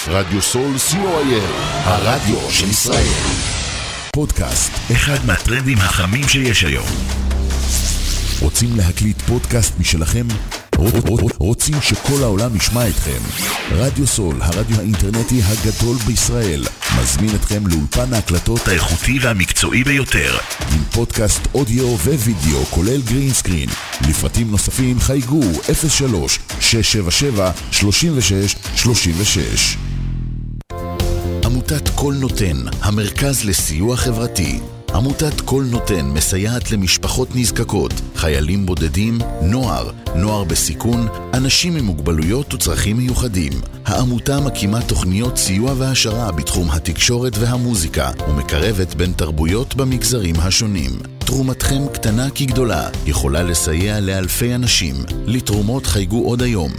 רדיו סול co.il, הרדיו של ישראל. פודקאסט, אחד מהטרנדים החמים שיש היום. רוצים להקליט פודקאסט משלכם? רוצים שכל העולם ישמע אתכם? רדיו סול, הרדיו האינטרנטי הגדול בישראל, מזמין אתכם לאולפן ההקלטות האיכותי והמקצועי ביותר, עם פודקאסט אודיו ווידאו כולל גרין סקרין. לפרטים נוספים חייגו 03-677-3636. עמותת כל נותן, המרכז לסיוע חברתי. עמותת כל נותן מסייעת למשפחות נזקקות, חיילים בודדים, נוער בסיכון, אנשים עם מוגבלויות וצרכים מיוחדים. העמותה מקימה תוכניות סיוע והשרה בתחום התקשורת והמוזיקה, ומקרבת בין תרבויות במגזרים השונים. תרומתכם קטנה כגדולה, יכולה לסייע לאלפי אנשים. לתרומות חייגו עוד היום,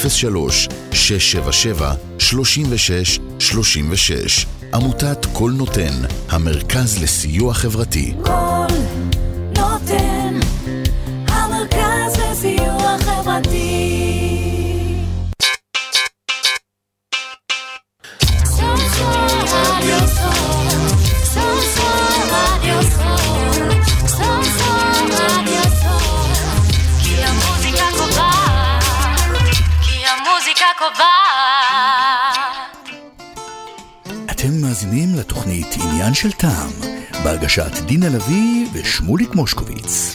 03-677-3636. עמותת כל נותן, המרכז לסיוע חברתי. כל נותן, המרכז לסיוע חברתי. כי המוזיקה קובעת. אתם מאזינים לתוכנית עניין של טעם, בהגשת דינה לוי ושמוליק מושקוביץ.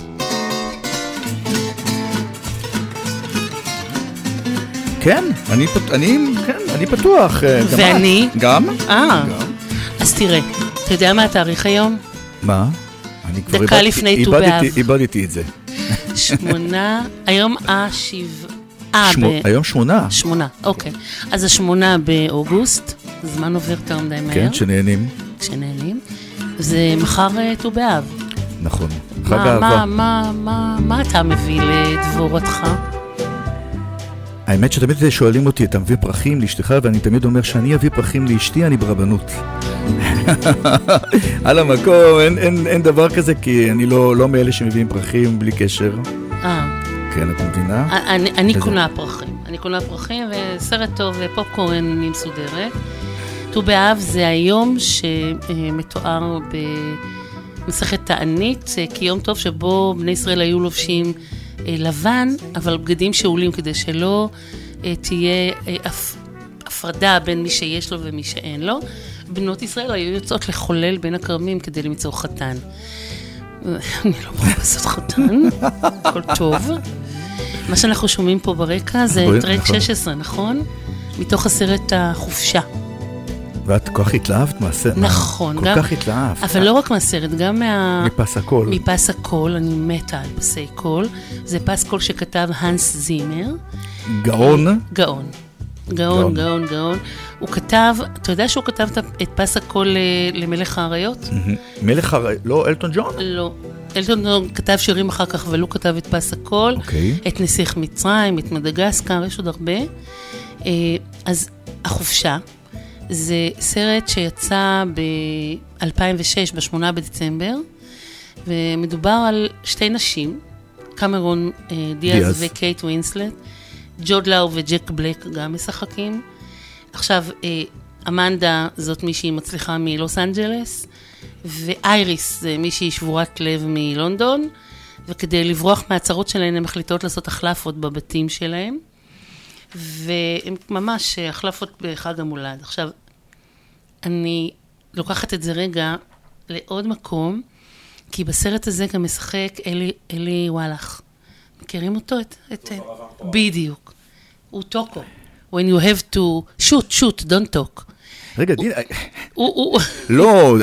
כן, אני פתוח. ואני? גם? אז תראה, אתה יודע מה התאריך היום? מה? דקה לפני ט"ו באב. איבדתי את זה. 8, היום היום 8. 8, אוקיי. אז 8 באוגוסט, הזמן עובר יותר מדי מהר. כן, כשנהנים. זה מחר ט"ו באב. נכון. חג אהבה. מה אתה מביא לדבורתך? האמת שתמיד שואלים אותי, אתה מביא פרחים לאשתך? ואני תמיד אומר שאני אביא פרחים לאשתי, אני ברבנות. על המקום, אין דבר כזה, כי אני לא מאלה שמביאים פרחים בלי קשר. כן, את מבינה? אני קונה פרחים, וסרט טוב ופופקורן אני מסודרת. ט"ו באב זה היום שמתואר במסכת תענית, כיום טוב שבו בני ישראל היו לובשים לבן, אבל בגדים שאולים, כדי שלא תהיה הפרדה בין מי שיש לו ומי שאין לו. בנות ישראל היו יוצאות לחולל בין הכרמים כדי למצוא חתן. אני לא מחפשת חתן, הכל טוב. מה שאנחנו שומעים פה ברקע זה טרק 16, נכון? מתוך הסרט החופשה. ואת כל כך התלהבת מהסרט. נכון. כל כך התלהבת. אבל לא רק מהסרט, גם מפס הקול. מפס הקול, אני מתה על פסי קול. זה פס קול שכתב הנס זימר. גאון. גאון. הוא כתב, אתה יודע שהוא כתב את פס הקול למלך האריות? מלך האריות, לא אלטון ג'ון? לא. אלטון ג'ון כתב שירים אחר כך, אבל הוא כתב את פס הקול, את נסיך מצרים, את מדגסקר, יש עוד הרבה. אז החופשה, זה סרט שיצא ב-2006, ב-8 בדצמבר, ומדובר על שתי נשים, קמרון דיאז וקייט ווינסלט, ג'וד לאו וג'ק בלק גם משחקים. עכשיו, אמנדה זאת מישהי מצליחה מלוס אנג'לס, ואייריס זה מישהי שבורת לב מלונדון, וכדי לברוח מהצרות שלהן הן מחליטות לעשות החלפות בבתים שלהן, והן ממש החלפות בחג המולד. עכשיו, אני לוקחת את זה רגע לעוד מקום, כי בסרט הזה גם משחק אלי וואלך. מכירים אותו? בדיוק. הוא טוקו. When you have to shoot, don't talk. רגע, דינה, לא,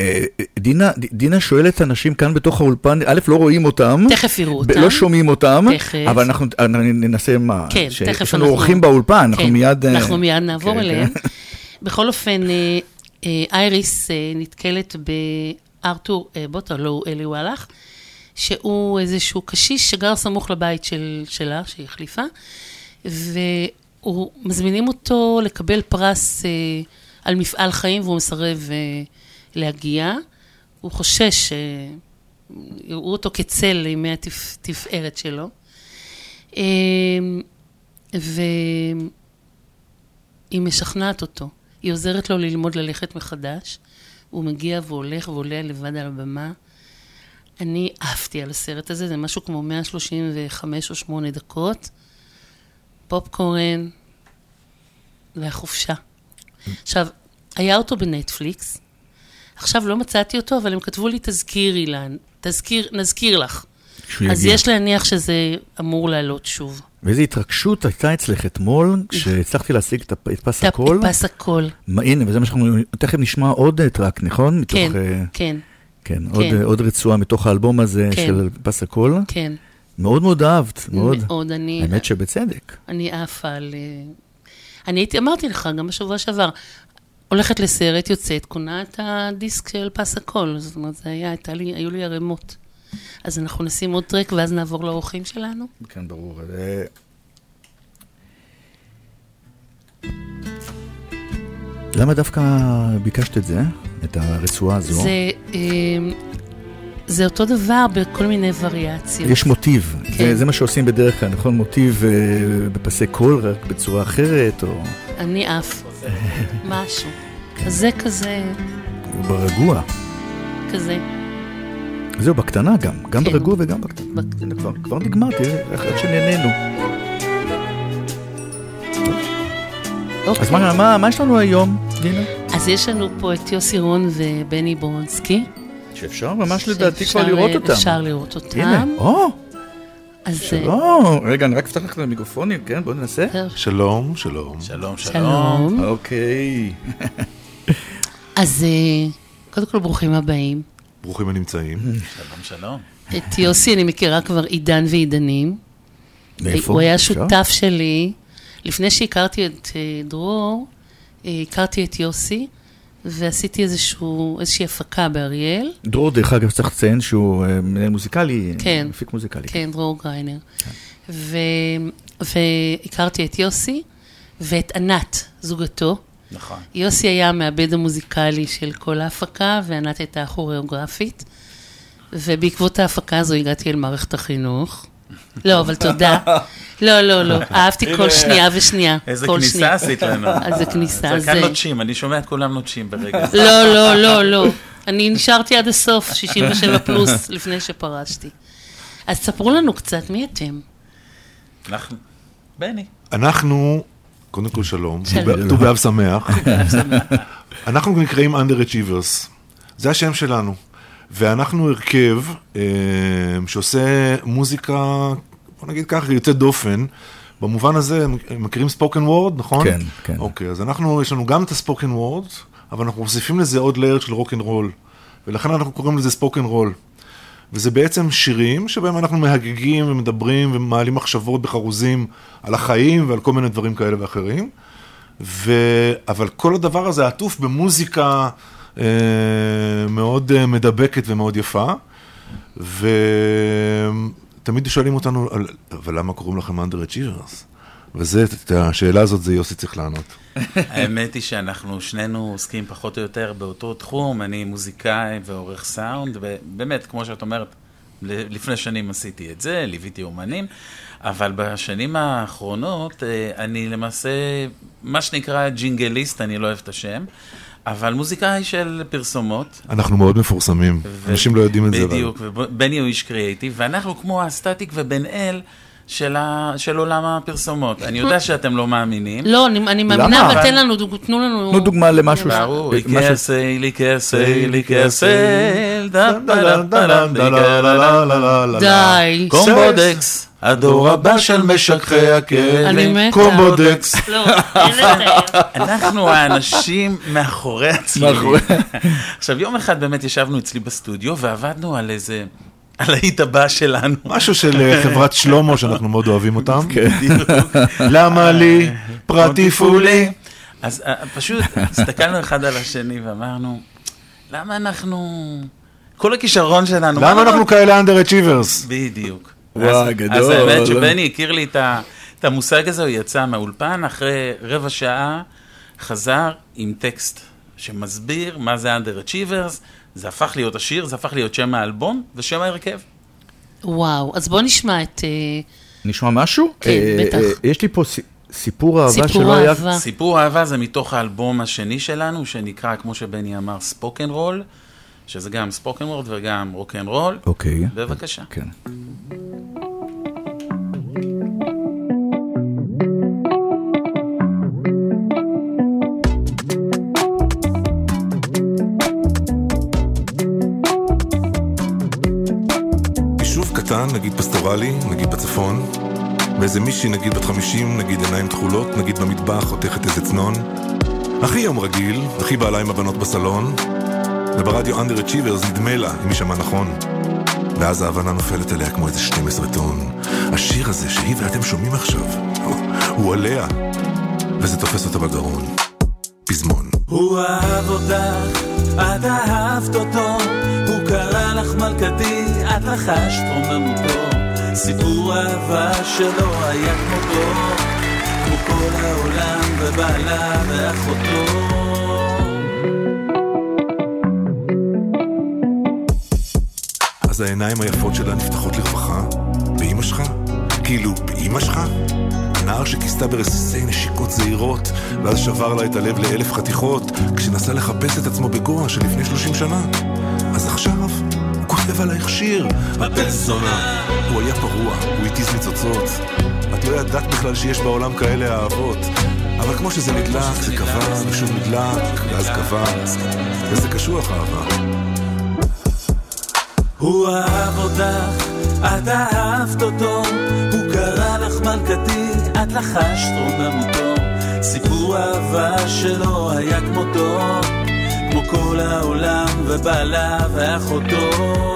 דינה שואלת אנשים כאן בתוך האולפן, א', לא רואים אותם, תכף יראו אותם, לא שומעים אותם, אבל אנחנו ננסה מה, כן, תכף יש לנו אורחים באולפן, אנחנו מיד נעבור אליהם. בכל אופן, אייריס נתקלת בארתור בוטרלו, אלי וואלך, שהוא איזשהו קשיש שגר סמוך לבית שלה, שהיא החליפה, והוא מזמינים אותו לקבל פרס על מפעל חיים, והוא מסרב להגיע. הוא חושש שיראו אותו כצל לימי התפארת שלו. והיא משכנעת אותו היא עוזרת לו ללמוד ללכת מחדש. הוא מגיע והולך ועולה לבד על הבמה. אני אהבתי על הסרט הזה, זה משהו כמו 135 או 8 דקות. פופקורן והחופשה. עכשיו, היה אותו בנטפליקס. עכשיו לא מצאתי אותו, אבל הם כתבו לי, תזכירי לן, נזכיר לך. אז יש להניח שזה אמור לעלות שוב. ואיזו התרגשות הייתה אצלך אתמול, כשהצלחתי להשיג את פס הקול. את פס הקול. הנה, וזה מה שאנחנו תכף נשמע עוד טרק, נכון? כן, כן. כן, עוד רצועה מתוך האלבום הזה של פס הקול. כן. מאוד מאוד אהבת, מאוד. מאוד, האמת שבצדק. אני עפה על... אמרתי לך, גם בשבוע שעבר, הולכת לסרט, יוצאת, קונה את הדיסק של פס הקול. זאת אומרת, היו לי הרמות. אז אנחנו נשים עוד טרק, ואז נעבור לאורחים שלנו. כן, ברור. למה דווקא ביקשת את זה, את הרצועה הזו? זה אותו דבר בכל מיני וריאציות. יש מוטיב, כן. זה מה שעושים בדרך כלל, נכון? מוטיב בפסי קול, רק בצורה אחרת, או... אני אף. משהו. כזה כזה... ברגוע. כזה. זהו, בקטנה גם. גם ברגוע וגם בקטנה. כבר נגמר, תראה, איך שנהנינו. אז מה יש לנו היום, דינה? אז יש לנו פה את יוסי רון ובני ברונסקי. שאפשר ממש לדעתי כבר לראות אותם. אפשר לראות אותם. הנה, שלום. רגע, אני רק אפתח לך את המיקרופונים, כן? בואו ננסה. שלום, שלום. שלום, שלום. אוקיי. אז קודם כל ברוכים הבאים. ברוכים הנמצאים. שלום, שלום. את יוסי אני מכירה כבר עידן ועידנים. מאיפה? הוא היה שותף שלי. לפני שהכרתי את דרור, הכרתי את יוסי, ועשיתי איזושהי הפקה באריאל. דרור, דרך אגב, צריך לציין שהוא מנהל מוזיקלי, כן, מפיק מוזיקלי. כן, דרור גריינר. והכרתי את יוסי, ואת ענת, זוגתו. נכון. יוסי היה המעבד המוזיקלי של כל ההפקה, וענת הייתה הכוריאוגרפית. ובעקבות ההפקה הזו הגעתי אל מערכת החינוך. לא, אבל תודה. לא. אהבתי כל שנייה ושנייה. איזה כניסה עשית לנו. איזה כניסה. זה כאן נוטשים, אני שומע את כולם נוטשים ברגע. לא. אני נשארתי עד הסוף, 67 פלוס, לפני שפרשתי. אז ספרו לנו קצת, מי אתם? אנחנו, בני. אנחנו, קודם כל שלום, תו באב שמח. אנחנו נקראים Underachievers. זה השם שלנו. ואנחנו הרכב שעושה מוזיקה, בוא נגיד ככה, יוצא דופן. במובן הזה, מכירים ספוקן וורד, נכון? כן, כן. אוקיי, אז יש לנו גם את הספוקן וורד, אבל אנחנו מוסיפים לזה עוד לייר של רוק אנד רול. ולכן אנחנו קוראים לזה ספוקן רול. וזה בעצם שירים שבהם אנחנו מהגגים ומדברים ומעלים מחשבות בחרוזים על החיים ועל כל מיני דברים כאלה ואחרים. אבל כל הדבר הזה עטוף במוזיקה מאוד מדבקת ומאוד יפה, ותמיד שואלים אותנו, אבל למה קוראים לכם Underachievers? את השאלה הזאת זה יוסי צריך לענות. האמת היא שאנחנו שנינו עוסקים פחות או יותר באותו תחום, אני מוזיקאי ועורך סאונד, ובאמת, כמו שאת אומרת, לפני שנים עשיתי את זה, ליוויתי אומנים, אבל בשנים האחרונות אני למעשה, מה שנקרא ג'ינגליסט, אני לא אוהב את השם, אבל מוזיקאי של פרסומות. אנחנו מאוד מפורסמים, אנשים לא יודעים את זה. בדיוק, ובני הוא איש קריאייטיב, ואנחנו כמו הסטטיק ובן אל של עולם הפרסומות. אני יודע שאתם לא מאמינים. לא, אני מאמינה, אבל תנו לנו... תנו דוגמה למשהו. ברור, לי כסל, די. קומבודקס, הדור הבא של משככי הכלא. אני מתה. קומבודקס. לא, אין לתאר. אנחנו האנשים מאחורי הצלילים. עכשיו, יום אחד באמת ישבנו אצלי בסטודיו, ועבדנו על איזה... על היית הבא שלנו. משהו של חברת שלמה, שאנחנו מאוד אוהבים אותם. למה לי? פרטי פולי. אז פשוט הסתכלנו אחד על השני ואמרנו, למה אנחנו... כל הכישרון שלנו... למה אנחנו כאלה Underachievers? בדיוק. וואי, גדול. אז האמת שבני הכיר לי את המושג הזה, הוא יצא מהאולפן, אחרי רבע שעה חזר עם טקסט שמסביר מה זה Underachievers, זה הפך להיות השיר, זה הפך להיות שם האלבום ושם ההרכב. וואו, אז בוא נשמע את... נשמע משהו? כן, בטח. יש לי פה סיפור אהבה שלא היה... סיפור אהבה זה מתוך האלבום השני שלנו, שנקרא, כמו שבני אמר, ספוקן רול, שזה גם ספוקן וורד וגם רוקן רול. אוקיי. בבקשה. כן. יישוב קטן, נגיד פסטורלי, נגיד בצפון, ואיזה מישהי, נגיד בת 50, נגיד עיניים תכולות, נגיד במטבח, חותכת איזה צנון. הכי יום רגיל, הכי בעלה עם הבנות בסלון, וברדיו Underachievers נדמה לה, אם היא שמעה נכון. ואז ההבנה נופלת אליה כמו איזה 12 טון. השיר הזה שהיא ואתם שומעים עכשיו, הוא עליה, וזה תופס אותה בגרון. פזמון. הוא אהב אותך, את אהבת אותו, הוא קרא לך מלכתי, את לחשת רוממותו. סיפור אהבה שלא היה כמותו, כמו כל העולם ובעלה ואחותו. אז העיניים היפות שלה נפתחות לרווחה, באמא שלך? כאילו, באמא שלך? הנער שכיסתה ברסיסי נשיקות זהירות, ואז שבר לה את הלב ל1000 חתיכות, כשנסה לחפש את עצמו בגואה של לפני 30 שנה. אז עכשיו, הוא כותב עלייך שיר, הפרסונה. הוא היה פרוע, הוא התיז ניצוצות. את לא ידעת בכלל שיש בעולם כאלה אהבות. אבל כמו שזה נדלק, זה קבע, ושוב נדלק, ואז קבע. וזה קשוח אהבה. הוא אהב אותך, את אהבת אותו, הוא קרא לך מלכתי, את לחשת רוממותו. סיפור אהבה שלא היה כמותו, כמו כל העולם ובעלה ואחותו.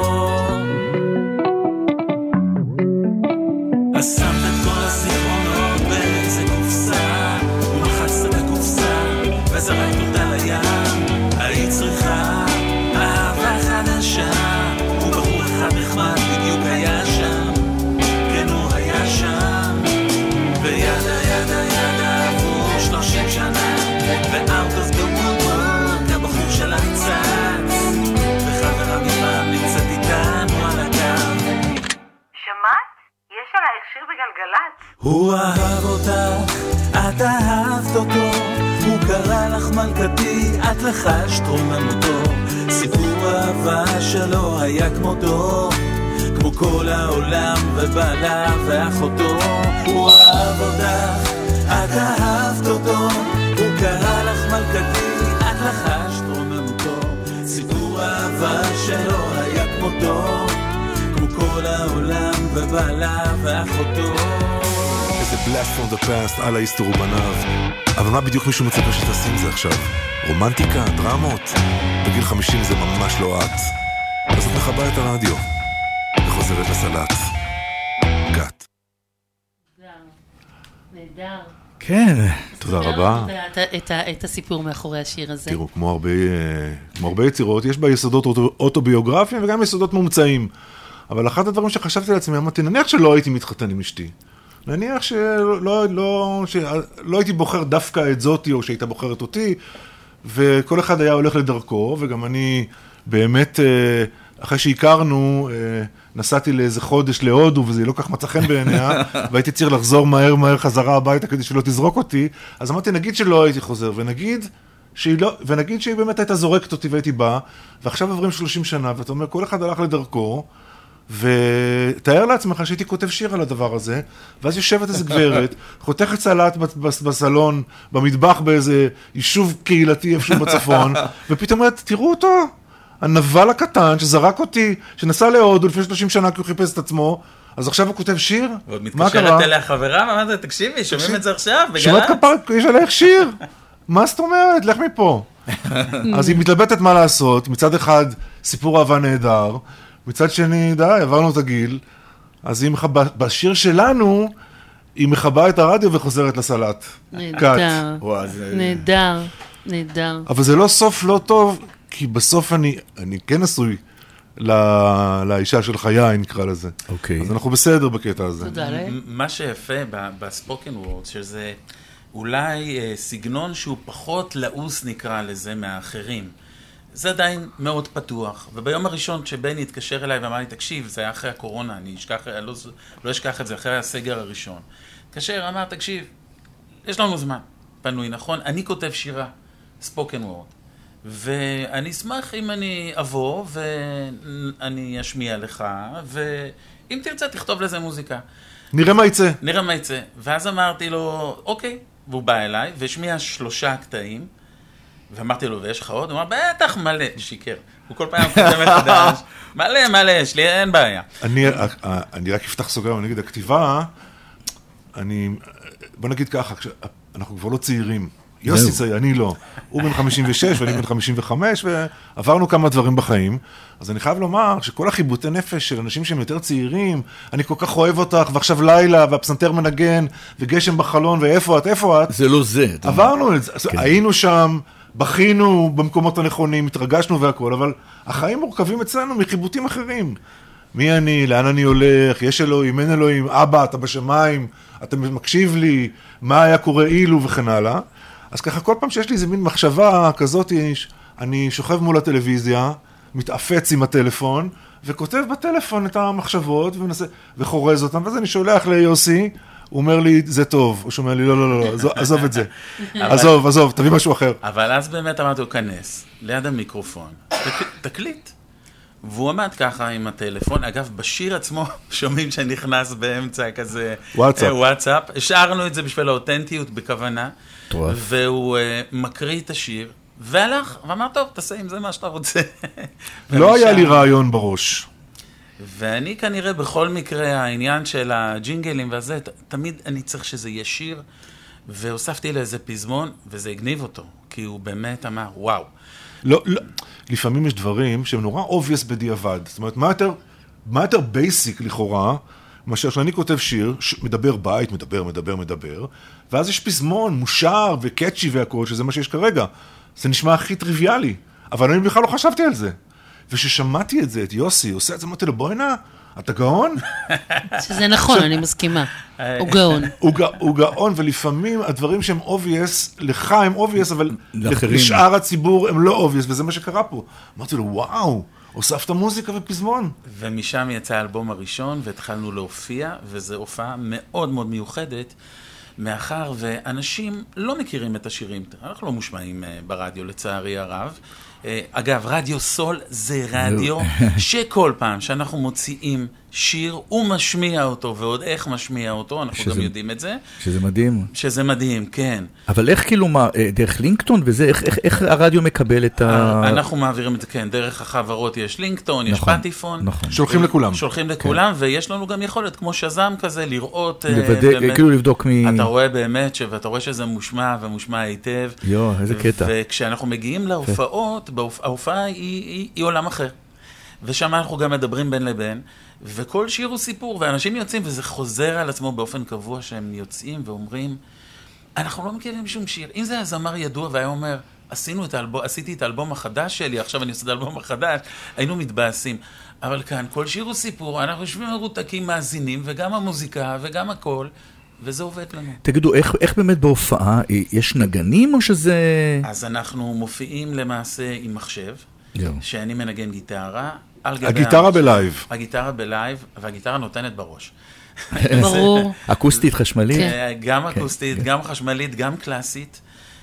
אז שמת את כל הזיכרונות באיזה קופסה, ומחצת את הקופסה וזרקת אותה לים. היית צריכה אהבה חדשה, ובחור אחד נחמד בדיוק היה שם, כן הוא היה שם. וידה ידה ידה עבור 30 שנה, ו-out of the woodwork הבחור שלה צץ, וחברה מפעם נמצאת איתנו על הקו. שמעת? יש עלייך שיר בגלגלת. הוא אהב אותך, את אהבת אותו, הוא קרא לך מלכתי, את לחשת רוממותו. סיפור אהבה שלא היה כמותו, כמו כל העולם ובעלה ואחותו. הוא אהב אותך, את אהבת אותו, הוא קרא לך מלכתי, את לחשת רוממותו. סיפור אהבה שלא היה כמותו, כמו כל העולם ובעלה ואחותו. איזה blast from the past על ההיסטור ובניו. אבל מה בדיוק מישהו מצפה שתעשים זה עכשיו? רומנטיקה, דרמות? בגיל 50 זה ממש לא את. אז את מחבה את הרדיו וחוזרת לסלט. גת. נהדר. כן. תודה רבה. את הסיפור מאחורי השיר הזה. תראו, כמו הרבה יצירות, יש בה יסודות אוטוביוגרפיים וגם יסודות מומצאים. אבל אחד הדברים שחשבתי לעצמי, אמרתי, נניח שלא הייתי מתחתן עם אשתי. נניח שלא הייתי בוחר דווקא את זאתי, או שהייתה בוחרת אותי, וכל אחד היה הולך לדרכו, וגם אני באמת, אחרי שהכרנו, נסעתי לאיזה חודש להודו, וזה לא כך מצא חן בעיניה, והייתי צריך לחזור מהר חזרה הביתה כדי שלא תזרוק אותי, אז אמרתי, נגיד שלא הייתי חוזר, ונגיד שהיא באמת הייתה זורקת אותי והייתי בא, ועכשיו עוברים 30 שנה, ואתה אומר, כל אחד הלך לדרכו, ותאר לעצמך שהייתי כותב שיר על הדבר הזה, ואז יושבת איזה גברת, חותכת סלט בסלון, במטבח באיזה יישוב קהילתי איפשהו בצפון, ופתאום אומרת, תראו אותו, הנבל הקטן שזרק אותי, שנסע להודו לפני 30 שנה כי הוא חיפש את עצמו, אז עכשיו הוא כותב שיר? ועוד מתקשרת אליה חברה, מה זה, תקשיבי, שומעים את זה עכשיו, בגל"צ? שומעת כפרה, יש עלייך שיר? מה זאת אומרת? לך מפה. אז היא מתלבטת מה לעשות, מצד אחד סיפור אהבה נהדר, מצד שני, די, עברנו את הגיל, אז היא בשיר שלנו, היא מחבה את הרדיו וחוזרת לסלט. נהדר, נהדר. אבל זה לא סוף לא טוב, כי בסוף אני כן עשוי לאישה של חיי, נקרא לזה. אוקיי. אז אנחנו בסדר בקטע הזה. תודה להם. מה שיפה בספוקן וורד, שזה אולי סגנון שהוא פחות לעוס נקרא לזה מהאחרים. זה עדיין מאוד פתוח, וביום הראשון שבני התקשר אליי ואמר לי, תקשיב, זה היה אחרי הקורונה, אני לא אשכח את זה, אחרי הסגר הראשון. התקשר, אמר, תקשיב, יש לנו זמן, פנוי, נכון? אני כותב שירה, ספוקן וורד, ואני אשמח אם אני אבוא ואני אשמיע לך, ואם תרצה תכתוב לזה מוזיקה. נראה מה יצא. נראה מה יצא. ואז אמרתי לו, אוקיי, והוא בא אליי, והשמיע 3 קטעים, ואמרתי לו, ויש לך עוד? הוא אמר, בטח מלא, שיקר. הוא כל פעם כותב מחדש, מלא, יש לי, אין בעיה. אני רק אפתח סוגריים, אני אגיד, הכתיבה, בוא נגיד ככה, אנחנו כבר לא צעירים. יוסי צעיר, אני לא. הוא בן 56 ואני בן 55, ועברנו כמה דברים בחיים. אז אני חייב לומר שכל החיבוטי נפש של אנשים שהם יותר צעירים, אני כל כך אוהב אותך, ועכשיו לילה, והפסנתר מנגן, וגשם בחלון, ואיפה את? זה לא זה. עברנו את זה. היינו שם, בכינו במקומות הנכונים, התרגשנו והכל, אבל החיים מורכבים אצלנו מחיבוטים אחרים. מי אני, לאן אני הולך, יש אלוהים, אין אלוהים, אבא, אתה בשמיים, אתה מקשיב לי, מה היה קורה אילו וכן הלאה. אז ככה כל פעם שיש לי איזה מין מחשבה כזאת, אני שוכב מול הטלוויזיה, מתאפץ עם הטלפון, וכותב בטלפון את המחשבות, וחורז אותם, ואז אני שולח ליוסי, הוא אומר לי, זה טוב, הוא שומע לי, לא, עזוב את זה, עזוב, תביא משהו אחר. אבל אז באמת אמרתי לו, כנס, ליד המיקרופון, תקליט. והוא עמד ככה עם הטלפון, אגב, בשיר עצמו שומעים שנכנס באמצע כזה וואטסאפ, השארנו את זה בשביל האותנטיות בכוונה, והוא מקריא את השיר, והלך, ואמר, טוב, תעשה עם זה מה שאתה רוצה. לא היה לי רעיון בראש. ואני כנראה בכל מקרה, העניין של הג'ינגלים והזה, תמיד אני צריך שזה יהיה שיר, והוספתי לאיזה פזמון, וזה הגניב אותו, כי הוא באמת אמר, וואו. לא, לפעמים יש דברים שהם נורא obvious בדיעבד. זאת אומרת, מה יותר basic לכאורה, מאשר שאני כותב שיר, מדבר בית, מדבר, ואז יש פזמון, מושר וקאצ'י והכל, שזה מה שיש כרגע. זה נשמע הכי טריוויאלי, אבל אני בכלל לא חשבתי על זה. וששמעתי את זה, את יוסי, עושה את זה, אמרתי לו, בואי נע, אתה גאון? שזה נכון, אני מסכימה. הוא גאון. הוא גאון, ולפעמים הדברים שהם obvious, לך הם obvious, אבל לשאר הציבור הם לא obvious, וזה מה שקרה פה. אמרתי לו, וואו, הוספת מוזיקה ופזמון. ומשם יצא האלבום הראשון, והתחלנו להופיע, וזו הופעה מאוד מאוד מיוחדת, מאחר ואנשים לא מכירים את השירים. אנחנו לא מושמעים ברדיו, לצערי הרב. אגב, רדיו סול זה רדיו שכל פעם שאנחנו מוציאים שיר, הוא משמיע אותו, ועוד איך משמיע אותו, אנחנו גם יודעים את זה. שזה מדהים. שזה מדהים, כן. אבל איך כאילו, דרך לינקטון וזה, איך הרדיו מקבל את אנחנו מעבירים את זה, כן, דרך החברות יש לינקטון, יש פטיפון. שולחים לכולם. שולחים לכולם, ויש לנו גם יכולת, כמו שזם כזה, לראות... כאילו לבדוק אתה רואה באמת, ואתה רואה שזה מושמע, ומושמע היטב. איזה קטע. וכשאנחנו מגיעים להופעות, ההופעה היא עולם אחר. ושם אנחנו גם מדברים בין לבין, וכל שיר הוא סיפור, ואנשים יוצאים, וזה חוזר על עצמו באופן קבוע, שהם יוצאים ואומרים, אנחנו לא מכירים שום שיר. אם זה היה זמר ידוע, והיה אומר, עשיתי את האלבום החדש שלי, עכשיו אני עושה את האלבום החדש, היינו מתבאסים. אבל כאן, כל שיר הוא סיפור, אנחנו יושבים מרותקים מאזינים, וגם המוזיקה, וגם הכל, וזה עובד לנו. תגידו, איך באמת בהופעה, יש נגנים או שזה... אז אנחנו מופיעים למעשה עם מחשב, שאני מנגן גיטרה. הגיטרה בלייב. הגיטרה בלייב, והגיטרה נותנת בראש. ברור. אקוסטית, חשמלית? גם אקוסטית, גם חשמלית, גם קלאסית.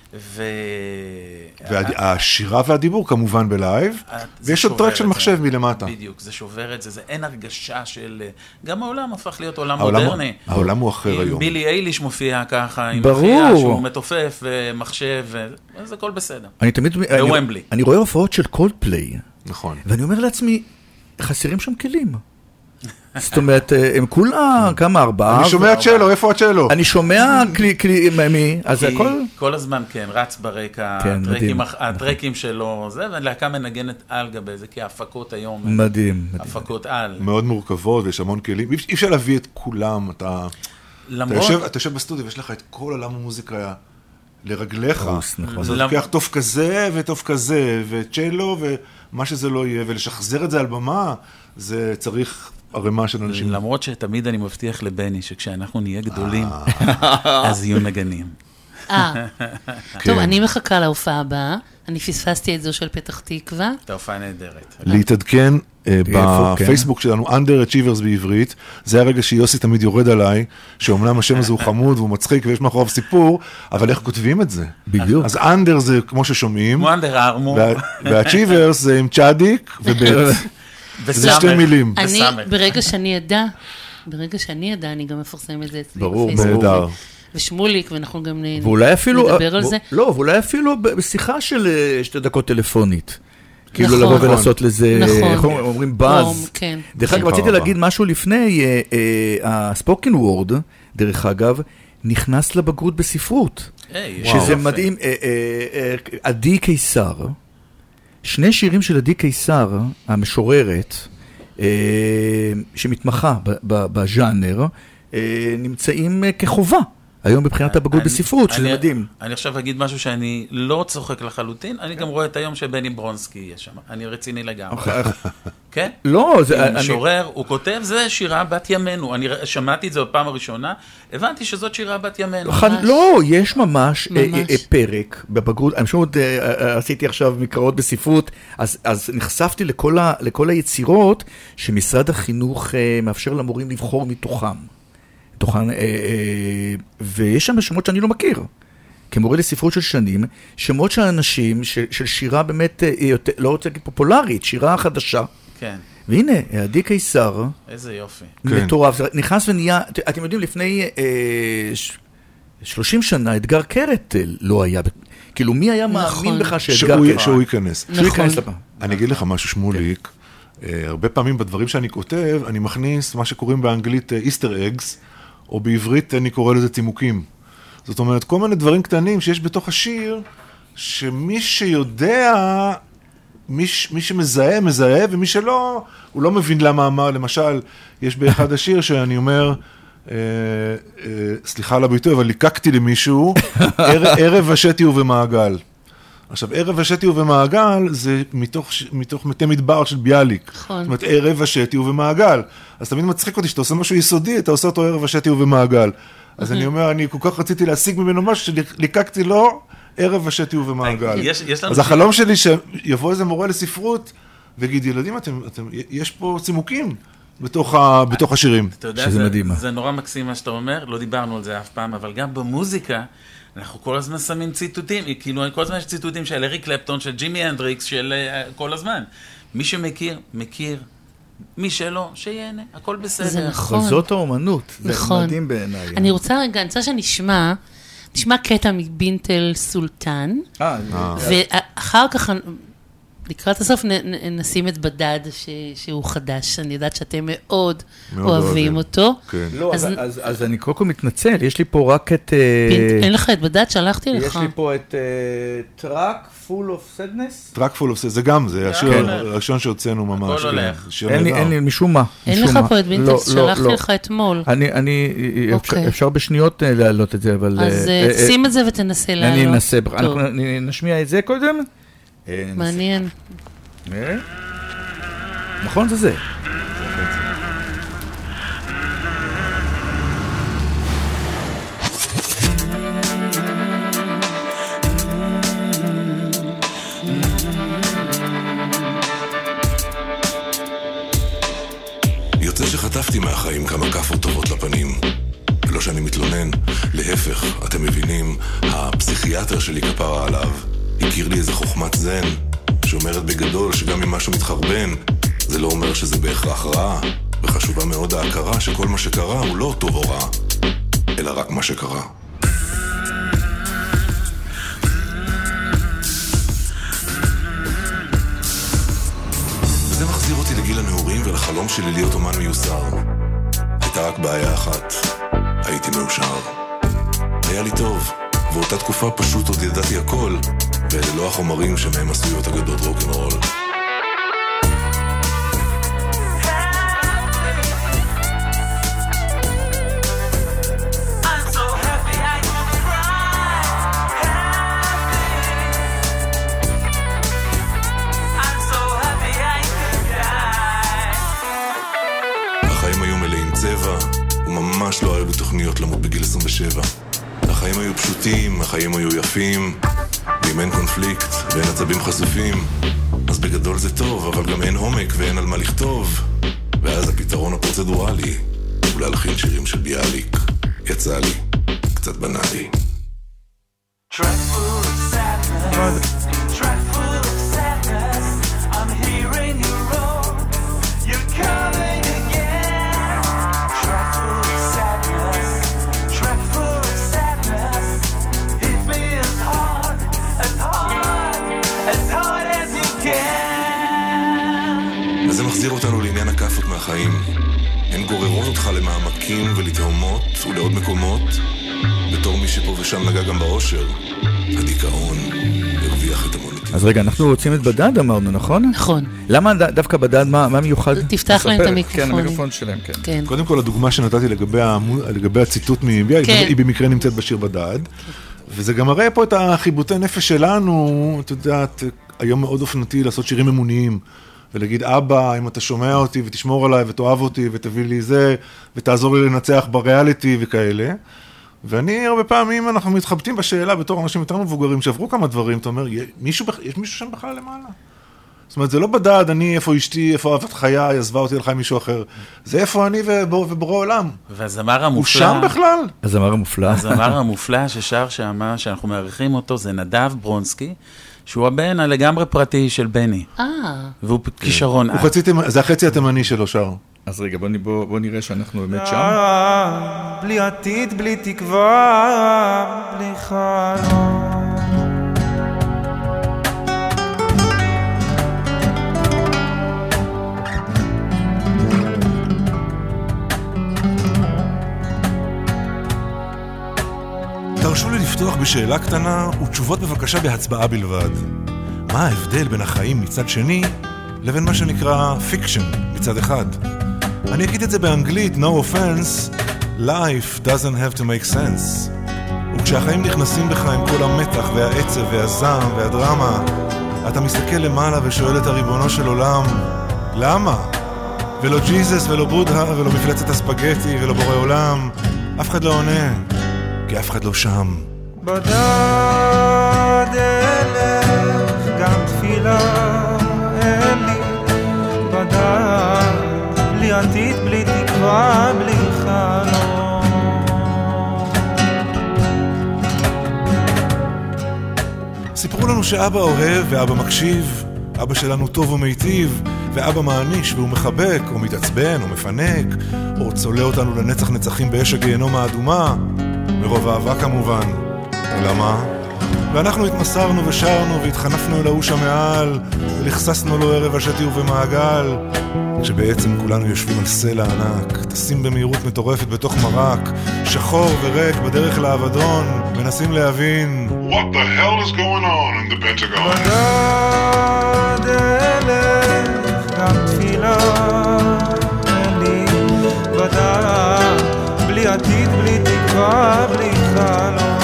והשירה והדיבור כמובן בלייב, ויש עוד טרק של מחשב מלמטה. בדיוק, זה שובר את זה, אין הרגשה של... גם העולם הפך להיות עולם מודרני. העולם הוא אחר היום. בילי אייליש מופיע ככה, עם אחיה שהוא מתופף ומחשב, זה הכל בסדר. אני רואה הופעות של קולדפליי. נכון. ואני אומר לעצמי, חסרים שם כלים. זאת אומרת, הם כולה כמה 4. אני שומע צ'לו, איפה הצ'לו? אני שומע כלי ממי, אז הכל... כל הזמן, כן, רץ ברקע, הטרקים שלו, זה, ולהקה מנגנת על גבי זה, כי ההפקות היום... מדהים. הפקות על. מאוד מורכבות, ויש המון כלים. אי אפשר להביא את כולם, אתה יושב בסטודיו, ויש לך את כל עולם המוזיקה לרגליך. אז אתה לוקח טוב כזה וטוב כזה, וצ'לו, ומה שזה לא יהיה, ולשחזר את זה על במה, זה צריך... הרמה של אנשים. למרות שתמיד אני מבטיח לבני שכשאנחנו נהיה גדולים, אז יהיו נגנים. טוב, אני מחכה להופעה הבאה. אני פספסתי את זו של פתח תקווה. את ההופעה נהדרת. להתעדכן בפייסבוק שלנו, Underachievers בעברית, זה הרגע שיוסי תמיד יורד עליי, שאומנם השם הזה הוא חמוד והוא מצחיק ויש מאחוריו סיפור, אבל איך כותבים את זה? בדיוק. אז Under זה כמו ששומעים, כמו Under Armour. וה-Achievers זה עם צ'אדיק ובית. זה שתי מילים. אני, ברגע שאני אדע, אני גם מפרסם את זה אצלי. ברור, נהדר. ושמוליק, ואנחנו גם נדבר על זה. לא, ואולי אפילו בשיחה של 2 דקות טלפונית. כאילו לבוא ולעשות לזה, איך אומרים באז. דרך אגב, רציתי להגיד משהו לפני, הספוקן וורד, דרך אגב, נכנס לבגרות בספרות. שזה מדהים, עדי קיסר, 2 שירים של עדי קיסר, המשוררת, שמתמחה בז'אנר, נמצאים כחובה. היום מבחינת הבגרות בספרות, שזה מדהים. אני עכשיו אגיד משהו שאני לא צוחק לחלוטין, אני גם רואה את היום שבני ברונסקי יהיה שם, אני רציני לגמרי. כן? לא, זה... הוא משורר, הוא כותב, זה שירה בת ימינו. אני שמעתי את זה בפעם הראשונה, הבנתי שזאת שירה בת ימינו. לא, יש ממש פרק בבגרות, אני פשוט עשיתי עכשיו מקראות בספרות, אז נחשפתי לכל היצירות שמשרד החינוך מאפשר למורים לבחור מתוכם. ויש שם שמות שאני לא מכיר, כמורה לספרות של שנים, שמות של אנשים של שירה באמת, לא רוצה להגיד פופולרית, שירה חדשה. כן. והנה, עדי קיסר. איזה יופי. מטורף, נכנס ונהיה, אתם יודעים, לפני 30 שנה, אתגר קרטל לא היה, כאילו מי היה מאמין בך שאתגר קרטל? שהוא ייכנס. אני אגיד לך משהו, שמוליק, הרבה פעמים בדברים שאני כותב, אני מכניס מה שקוראים באנגלית איסטר אגס, או בעברית אני קורא לזה צימוקים. זאת אומרת, כל מיני דברים קטנים שיש בתוך השיר, שמי שיודע, מי שמזהה, מזהה, ומי שלא, הוא לא מבין למה אמר. למשל, יש באחד השיר שאני אומר, סליחה על הביטוי, אבל ליקקתי למישהו, ערב השתי ובמעגל. עכשיו, ערב השתי ובמעגל זה מתוך מתי מדבר של ביאליק. נכון. זאת אומרת, ערב השתי ובמעגל. אז תמיד מצחיק אותי, שאתה עושה משהו יסודי, אתה עושה אותו ערב השתי ובמעגל. אז אני אומר, אני כל כך רציתי להשיג ממנו משהו, שליקקתי לו ערב השתי ובמעגל. אז החלום שלי שיבוא איזה מורה לספרות, ויגיד, ילדים, יש פה צימוקים בתוך השירים. אתה יודע, זה נורא מקסים מה שאתה אומר, לא דיברנו על זה אף פעם, אבל גם במוזיקה, אנחנו כל הזמן שמים ציטוטים, כאילו כל הזמן יש ציטוטים של אריק קלפטון, של ג'ימי הנדריקס, של כל הזמן. מי שמכיר, מכיר. מי שלא, שיהנה, הכל בסדר. זה נכון. אבל זאת האומנות, זה מדהים בעיניי. אני רוצה שנשמע קטע מבינטל סולטן, ואחר כך, לקראת הסוף נשים את בדד שהוא חדש, אני יודעת שאתם מאוד אוהבים אותו. לא, אז אני קודם כל מתנצל, יש לי פה רק את... אין לך את בדד, שלחתי לך. יש לי פה את טראק פול אוף סדנס. טראק פול אוף סדנס, זה גם, זה השיר הראשון שהוצאנו ממש. הכל הולך. אין לי משום מה. אין לך פה את בינטל, שלחתי לך אתמול. אפשר בשניות להעלות את זה, אבל... אז שים את זה ותנסה להעלות. אני אנסה, נשמיע את זה קודם? מעניין. נכון, זה. יוצא שחטפתי מהחיים כמה כפות טובות לפנים. לא שאני מתלונן, להפך, אתם מבינים, הפסיכיאטר שלי כפרה עליו הכיר לי איזה חוכמת זן, שאומרת בגדול שגם אם משהו מתחרבן, זה לא אומר שזה בהכרח רע, וחשובה מאוד ההכרה שכל מה שקרה הוא לא טוב או רע, אלא רק מה שקרה. וזה מחזיר אותי לגיל הנעורים ולחלום שלי להיות אומן מיוסר. הייתה רק בעיה אחת, הייתי מאושר. היה לי טוב, ואותה תקופה פשוט עוד ידעתי הכל, ואלה לא החומרים שמהם עשויות אגדות רוק'נ'רול. החיים היו מלאים צבע, וממש לא היו בתוכניות למות בגיל 27. החיים היו פשוטים, החיים היו יפים, ואם אין קונפליקט ואין עצבים חשופים, אז בגדול זה טוב, אבל גם אין עומק ואין על מה לכתוב. ואז הפתרון הפרוצדורלי הוא להלחין שירים של ביאליק. יצא לי, קצת בנאלי. Track full of sadness, track full of sadness, I'm hearing you roar, you're coming again. Track full of sadness, track full of sadness, hit me as hard, as hard, as hard as you can. וזה מחזיר אותנו לעניין הכאפות מהחיים. הן גוררות אותך למעמקים ולתהומות ולעוד מקומות, בתור מי שפה ושם נגע גם באושר. הדיכאון הרוויח את המוניטיזם. אז רגע, אנחנו רוצים את בדד, אמרנו, נכון? נכון. למה דווקא בדד, מה מיוחד? תפתח להם את המיקרופונים. כן, המיקרופון שלהם, כן. קודם כל, הדוגמה שנתתי לגבי הציטוט מביאליק, היא במקרה נמצאת בשיר בדד, וזה גם מראה פה את החיבוטי נפש שלנו, אתה יודעת, היום מאוד אופנתי לעשות שירים אמוניים, ולהגיד, אבא, אם אתה שומע אותי ותשמור עליי ותאהב אותי ותביא לי זה, ותעזור לי לנצח בריאליטי וכאלה. ואני הרבה פעמים אנחנו מתחבטים בשאלה בתור אנשים יותר מבוגרים שעברו כמה דברים, אתה אומר, יש מישהו שם בכלל למעלה? זאת אומרת, זה לא בדד, אני, איפה אשתי, איפה אהבת חיי, עזבה אותי לך עם מישהו אחר. זה איפה אני ובורא עולם. והזמר המופלא... הוא שם בכלל? הזמר המופלא. הזמר המופלא ששר שמה, שאנחנו מעריכים אותו, זה נדב ברונסקי, שהוא הבן הלגמרי פרטי של בני. והוא כישרון. זה החצי התימני שלו שר. אז רגע, בוא נראה שאנחנו באמת שם. בלי עתיד, בלי תקווה, בלי חלום. תרשו לי לפתוח בשאלה קטנה ותשובות בבקשה בהצבעה בלבד. מה ההבדל בין החיים מצד שני לבין מה שנקרא פיקשן מצד אחד? אני אגיד את זה באנגלית, no offense, life doesn't have to make sense. וכשהחיים נכנסים בך עם כל המתח והעצב והזעם והדרמה, אתה מסתכל למעלה ושואל את הריבונו של עולם, למה? ולא ג'יזוס ולא בודה ולא מפלצת הספגטי ולא בורא עולם, אף אחד לא עונה, כי אף אחד לא שם. בדד אלך גם תפילה אין לי, בדד בלי עתיד, בלי תקווה, בלי חלום. סיפרו לנו שאבא אוהב ואבא מקשיב, אבא שלנו טוב ומיטיב, ואבא מעניש והוא מחבק, או מתעצבן, או מפנק, או צולה אותנו לנצח נצחים באש הגיהנום האדומה, מרוב אהבה כמובן. ולמה? ואנחנו התמסרנו ושרנו והתחנפנו אל האוש המעל, ולחססנו לו ערב השתי ובמעגל, כשבעצם כולנו יושבים על סלע ענק, טסים במהירות מטורפת בתוך מרק, שחור וריק בדרך לאבדון, מנסים להבין What the hell is going on in the Pentagon? בדד אלך גם תפילה אין לי, בדד בלי עתיד, בלי תקווה, בלי חלום.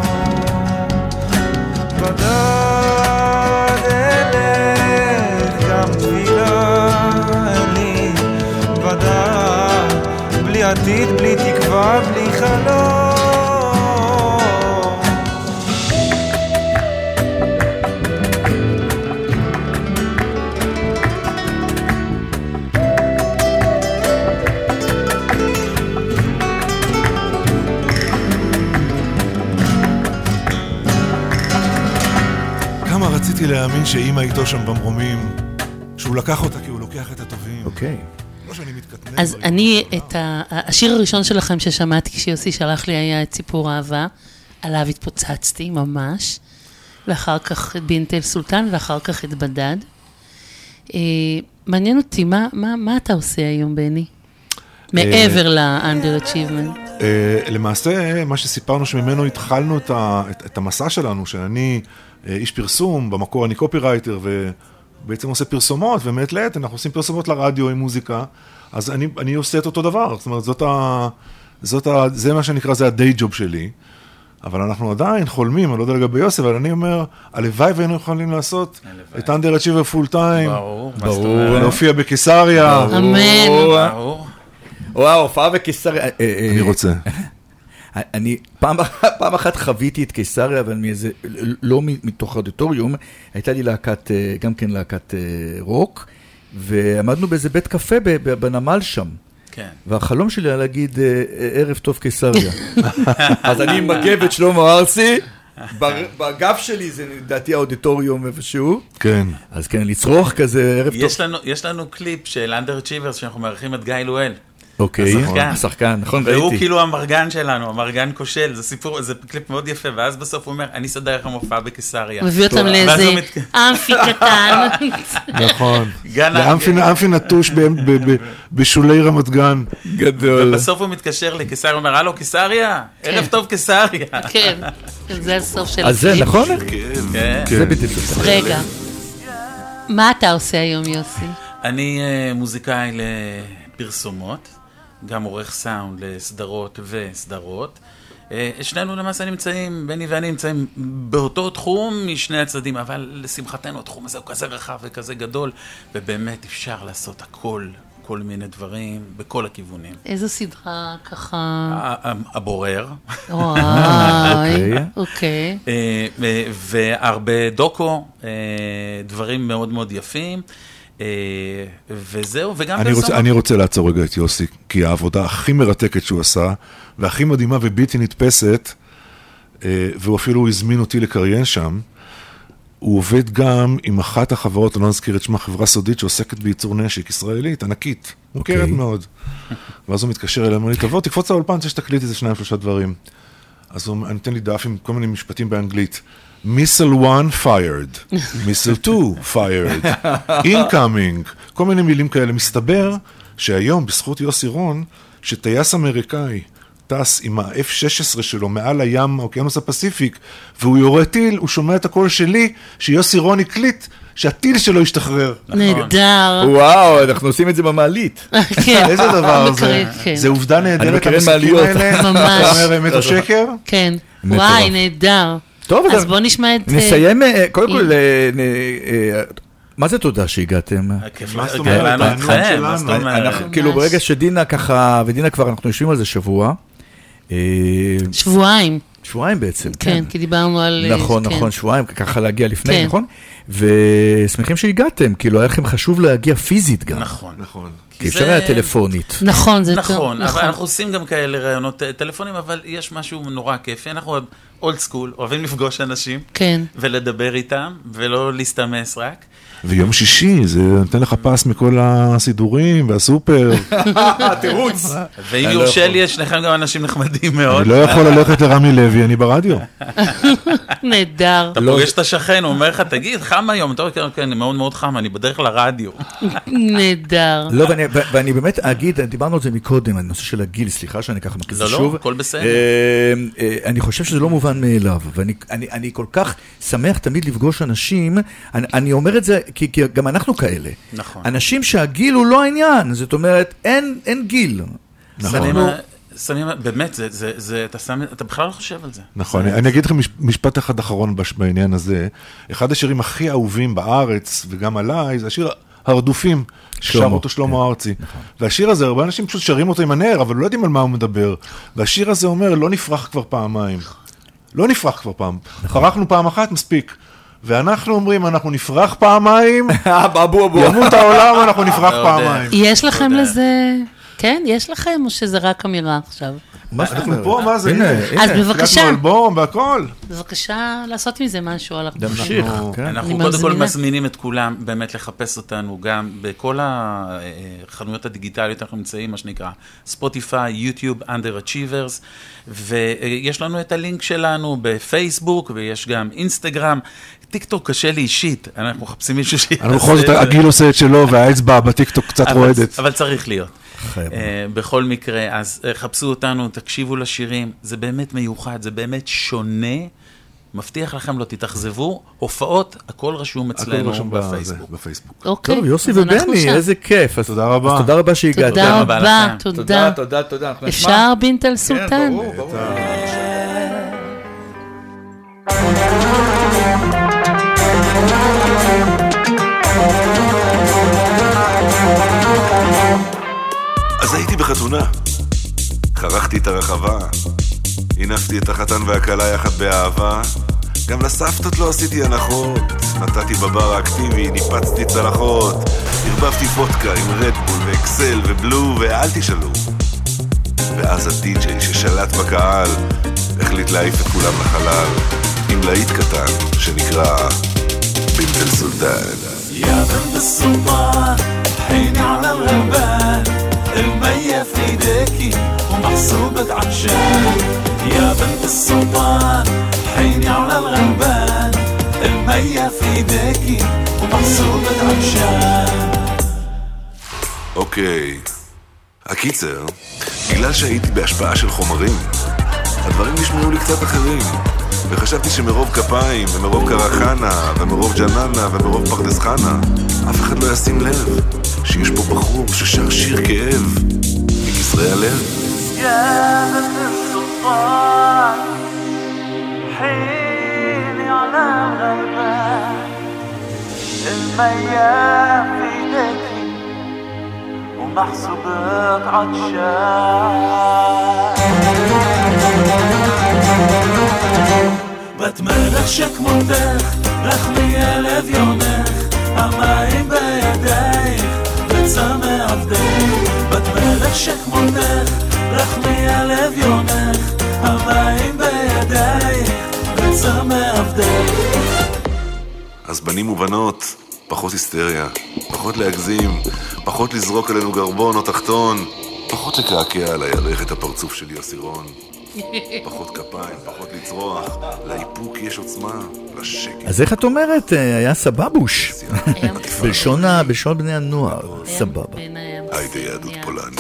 בדד אלך גם תפילה אין לי, בדד בלי עתיד, בלי תקווה, בלי חלום. רציתי להאמין שאמא איתו שם במרומים, שהוא לקח אותה כי הוא לוקח את הטובים. אוקיי. לא שאני מתקטנן. אז אני, השיר הראשון שלכם ששמעתי כשיוסי שלח לי היה את סיפור אהבה, עליו התפוצצתי ממש, ואחר כך את בינטל סולטן, ואחר כך את בדד. מעניין אותי, מה אתה עושה היום, בני? מעבר ל-underachievement. למעשה, מה שסיפרנו שממנו התחלנו את המסע שלנו, שאני איש פרסום, במקור אני קופירייטר, ובעצם עושה פרסומות, ומעת לעת אנחנו עושים פרסומות לרדיו עם מוזיקה, אז אני עושה את אותו דבר, זאת אומרת, זה מה שנקרא, זה הדיי ג'וב שלי, אבל אנחנו עדיין חולמים, אני לא יודע לגבי יוסף, אבל אני אומר, הלוואי והיינו יכולים לעשות את underachiever full time, ברור, להופיע בקיסריה, אמן. וואו, הופעה בקיסריה. אני רוצה. אני פעם אחת חוויתי את קיסריה, אבל לא מתוך אודיטוריום, הייתה לי גם כן להקת רוק, ועמדנו באיזה בית קפה בנמל שם. כן. והחלום שלי היה להגיד, ערב טוב קיסריה. אז אני מגב את שלמה ארצי, בגב שלי זה לדעתי האודיטוריום איפשהו. כן. אז כן, לצרוך כזה ערב טוב. יש לנו קליפ של Underachievers שאנחנו מארחים את גיא לואל. אוקיי, השחקן, נכון, ראיתי. והוא כאילו המרגן שלנו, המרגן כושל, זה סיפור, זה קליפ מאוד יפה, ואז בסוף הוא אומר, אני סדר לך מופע בקיסריה. הוא הביא אותם לאיזה אמפי קטן. נכון. לאמפי נטוש בשולי רמת גן. גדול. ובסוף הוא מתקשר לקיסריה, הוא אומר, הלו, קיסריה? ערב טוב קיסריה. כן, זה הסוף של הקליפ. אז זה נכון? כן. זה בדיוק. רגע, מה אתה עושה היום, יוסי? אני מוזיקאי לפרסומות. גם עורך סאונד לסדרות וסדרות. שנינו למעשה נמצאים, בני ואני נמצאים באותו תחום משני הצדדים, אבל לשמחתנו התחום הזה הוא כזה רחב וכזה גדול, ובאמת אפשר לעשות הכל, כל מיני דברים, בכל הכיוונים. איזו סדרה ככה? הבורר. אוקיי. והרבה דוקו, דברים מאוד מאוד יפים. וזהו, וגם אני רוצה לעצור רגע את יוסי, כי העבודה הכי מרתקת שהוא עשה, והכי מדהימה ובלתי נתפסת, והוא אפילו הזמין אותי לקריין שם, הוא עובד גם עם אחת החברות, אני לא נזכיר את שמה, חברה סודית שעוסקת בייצור נשק ישראלית, ענקית, מוכרת מאוד. ואז הוא מתקשר אליהם, לי, תבוא, תקפוץ לאולפן, צריך שתקליט איזה 2-3 דברים. אז אני נותן לי דף עם כל מיני משפטים באנגלית. Missile 1 fired, Missile 2 fired, incoming, כל מיני מילים כאלה. מסתבר שהיום, בזכות יוסי רון, שטייס אמריקאי טס עם ה-F-16 שלו מעל הים, האוקיינוס הפסיפיק, והוא יורה טיל, הוא שומע את הקול שלי, שיוסי רון הקליט, שהטיל שלו ישתחרר. נהדר. וואו, אנחנו עושים את זה במעלית. איזה דבר זה? זה עובדה נהדרת. אני מכירים מעליות. ממש. אתה אומר אמת או שקר? כן. וואי, נהדר. טוב, אז בוא נשמע את... נסיים, קודם כל, מה זה תודה שהגעתם? מה זאת אומרת? כאילו ברגע שדינה ככה, ודינה כבר אנחנו יושבים על זה שבוע. שבועיים. שבועיים בעצם. כן, כי דיברנו על... נכון, שבועיים, ככה להגיע לפני, נכון? ושמחים שהגעתם, כאילו היה לכם חשוב להגיע פיזית גם. נכון. כי אפשר היה טלפונית. נכון, זה טוב. נכון, אבל אנחנו עושים גם כאלה רעיונות טלפונים, אבל יש משהו נורא כיפי, אנחנו אולד סקול, אוהבים לפגוש אנשים, ולדבר איתם, ולא להסתמס רק. ויום שישי, זה נותן לך פס מכל הסידורים והסופר. תירוץ. ואם יורשה לי, יש לכם גם אנשים נחמדים מאוד. אני לא יכול ללכת לרמי לוי, אני ברדיו. נהדר. אתה פוגש את השכן, הוא אומר לך, תגיד, חם היום. אתה אומר, כן, מאוד מאוד חם, אני בדרך לרדיו. נהדר. לא, ואני באמת אגיד, דיברנו על זה מקודם, הנושא של הגיל, סליחה שאני ככה מכניס שוב. לא, הכל בסדר. אני חושב שזה לא מובן מאליו, ואני כל כך שמח תמיד לפגוש אנשים, אני אומר את זה, כי גם אנחנו כאלה. נכון. אנשים שהגיל הוא לא העניין, זאת אומרת, אין גיל. שמים, באמת, אתה בכלל לא חושב על זה. נכון, אני אגיד לכם משפט אחד אחרון בעניין הזה. אחד השירים הכי אהובים בארץ, וגם עליי, זה השיר הרדופים, ששר אותו שלמה ארצי. והשיר הזה, הרבה אנשים פשוט שרים אותו עם הנר, אבל לא יודעים על מה הוא מדבר. והשיר הזה אומר, לא נפרח כבר פעמיים. לא נפרח כבר פעם. פרחנו פעם אחת, מספיק. ואנחנו אומרים, אנחנו נפרח פעמיים, ימות העולם, אנחנו נפרח פעמיים. יש לכם לזה, כן, יש לכם, או שזה רק אמירה עכשיו? אנחנו פה, מה זה? אז בבקשה. קלטנו אלבום והכל. בבקשה לעשות מזה משהו על הרבה. תמשיך. אנחנו קודם כל מזמינים את כולם באמת לחפש אותנו גם בכל החנויות הדיגיטליות, אנחנו נמצאים, מה שנקרא, ספוטיפיי, יוטיוב, Underachievers, ויש לנו את הלינק שלנו בפייסבוק, ויש גם אינסטגרם, טיקטוק קשה לי אישית, אנחנו מחפשים מישהו שיעשה. אנחנו בכל זאת, הגיל עושה את שלו, והאצבע בטיקטוק קצת רועדת. אבל צריך להיות. בכל מקרה, אז חפשו אותנו, תקשיבו לשירים, זה באמת מיוחד, זה באמת שונה, מבטיח לכם, לא תתאכזבו, הופעות, הכל רשום אצלנו בפייסבוק. טוב, יוסי ובני, איזה כיף. תודה רבה. אז תודה רבה שהגעת. תודה רבה, תודה. תודה. אפשר בינט אל סולטן. ברור. אז הייתי בחתונה, חרכתי את הרחבה, הנחתי את החתן והקלה יחד באהבה, גם לסבתות לא עשיתי הנחות, נתתי בבר האקטיבי, ניפצתי צלחות, הרבבתי וודקה עם רדבול ואקסל ובלו, ואל תשאלו. ואז הדי-ג'יי ששלט בקהל החליט להעיף את כולם לחלל עם להיט קטן שנקרא בנט אל-סולטן. יא בנט אל-סולטן حيني على الغربان المية في ايديكي ومحسوبة عطشان يا بنت السلطان حيني على الغربان المية في ايديكي ومحسوبة عطشان. אוקיי, הקיצר, בגלל שהייתי בהשפעה של חומרים, הדברים נשמעו לי קצת אחרים, וחשבתי שמרוב כפיים ומרוב קרחנה ומרוב ג'ננה ומרוב פרדס חנה אף אחד לא ישים לב שיש פה בחור ששר שיר כאב מכסרי הלב. يا بنت السلطان حيني على الغربان المية في ايديكي ومحسوبات عطشان بتملك شكمتك رخمي لفيونك המים בידייך וצמא עבדך בתמלך שכמותך רחמי הלב יונך המים בידייך וצמא עבדך. אז בנים ובנות, פחות היסטריה, פחות להגזים, פחות לזרוק עלינו גרבון או תחתון, פחות לקעקע על הירך את הפרצוף של יוסי רון, פחות כפיים, פחות לצרוח, לאיפוק יש עוצמה, לשקט. אז איך את אומרת, היה סבבוש? בלשון בני הנוער, סבבה. היידה יהדות פולניה.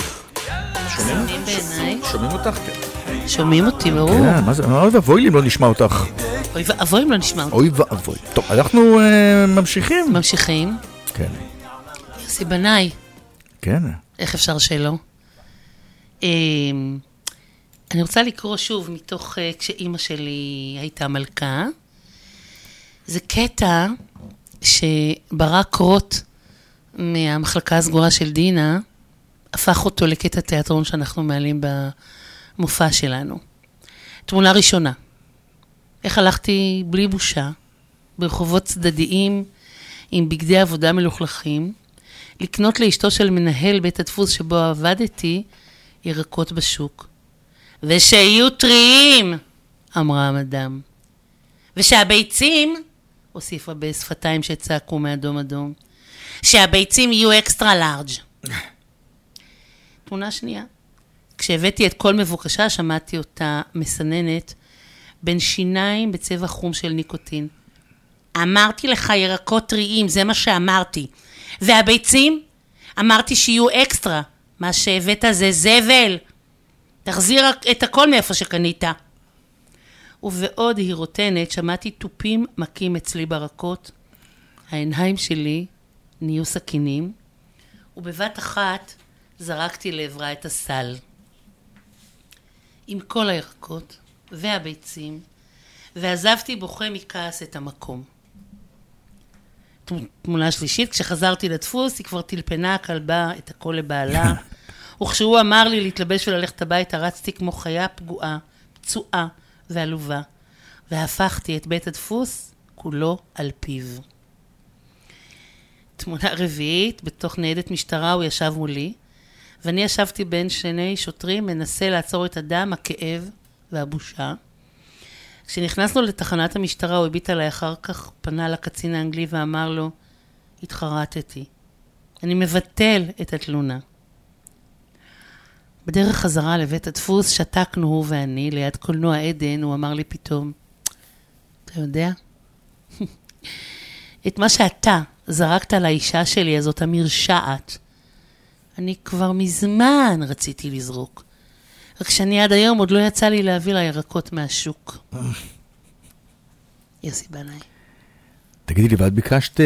שומעים אותך? שומעים אותי, ברור. אוי ואבוי אם לא נשמע אותך. אוי ואבוי אם לא נשמע אותך. אוי ואבוי. טוב, אנחנו ממשיכים. ממשיכים. כן. יוסי בנאי. כן. איך אפשר שלא? אני רוצה לקרוא שוב מתוך כשאימא שלי הייתה מלכה. זה קטע שברק רוט מהמחלקה הסגורה של דינה הפך אותו לקטע תיאטרון שאנחנו מעלים במופע שלנו. תמונה ראשונה. איך הלכתי בלי בושה ברחובות צדדיים עם בגדי עבודה מלוכלכים לקנות לאשתו של מנהל בית הדפוס שבו עבדתי ירקות בשוק. ושיהיו טריים, אמרה המדam. ושהביצים, הוסיפה בשפתיים שצעקו מאדום אדום, שהביצים יהיו אקסטרה לארג'. תמונה שנייה. כשהבאתי את כל מבוקשה, שמעתי אותה מסננת בין שיניים בצבע חום של ניקוטין. אמרתי לך ירקות טריים, זה מה שאמרתי. והביצים? אמרתי שיהיו אקסטרה. מה שהבאת זה זבל. תחזיר את הכל מאיפה שקנית. ובעוד היא רוטנת, שמעתי טופים מכים אצלי ברקות. העיניים שלי נהיו סכינים, ובבת אחת זרקתי לעברה את הסל. עם כל הירקות והביצים, ועזבתי בוכה מכעס את המקום. תמונה שלישית, כשחזרתי לדפוס, היא כבר טלפנה הכלבה את הכל לבעלה, וכשהוא אמר לי להתלבש וללכת הביתה, רצתי כמו חיה פגועה, פצועה ועלובה, והפכתי את בית הדפוס כולו על פיו. תמונה רביעית, בתוך ניידת משטרה הוא ישב מולי, ואני ישבתי בין שני שוטרים, מנסה לעצור את הדם, הכאב והבושה. כשנכנסנו לתחנת המשטרה, הוא הביט עליי אחר כך, פנה לקצין האנגלי ואמר לו, התחרטתי. אני מבטל את התלונה. בדרך חזרה לבית הדפוס, שתקנו הוא ואני, ליד קולנוע עדן, הוא אמר לי פתאום, אתה יודע? את מה שאתה זרקת על האישה שלי הזאת, המרשעת, אני כבר מזמן רציתי לזרוק. רק שאני עד היום עוד לא יצא לי להביא לה ירקות מהשוק. יוסי בנאי. תגידי לי, ואת ביקשת,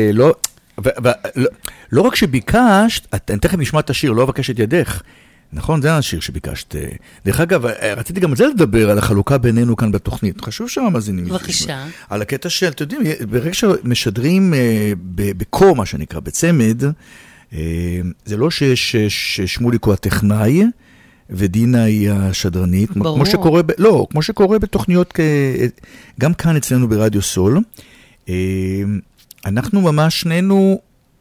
לא רק שביקשת, אני תכף נשמע את השיר, לא אבקש את ידך. נכון, זה השיר שביקשת. דרך אגב, רציתי גם על זה לדבר, על החלוקה בינינו כאן בתוכנית. חשוב שהמאזינים... בבקשה. על הקטע של, אתם יודעים, ברגע שמשדרים בקור, מה שנקרא, בצמד, זה לא ששמוליק הוא הטכנאי, ודינה היא השדרנית. ברור. כמו שקורה בתוכניות, גם כאן אצלנו ברדיו סול. אנחנו ממש שנינו,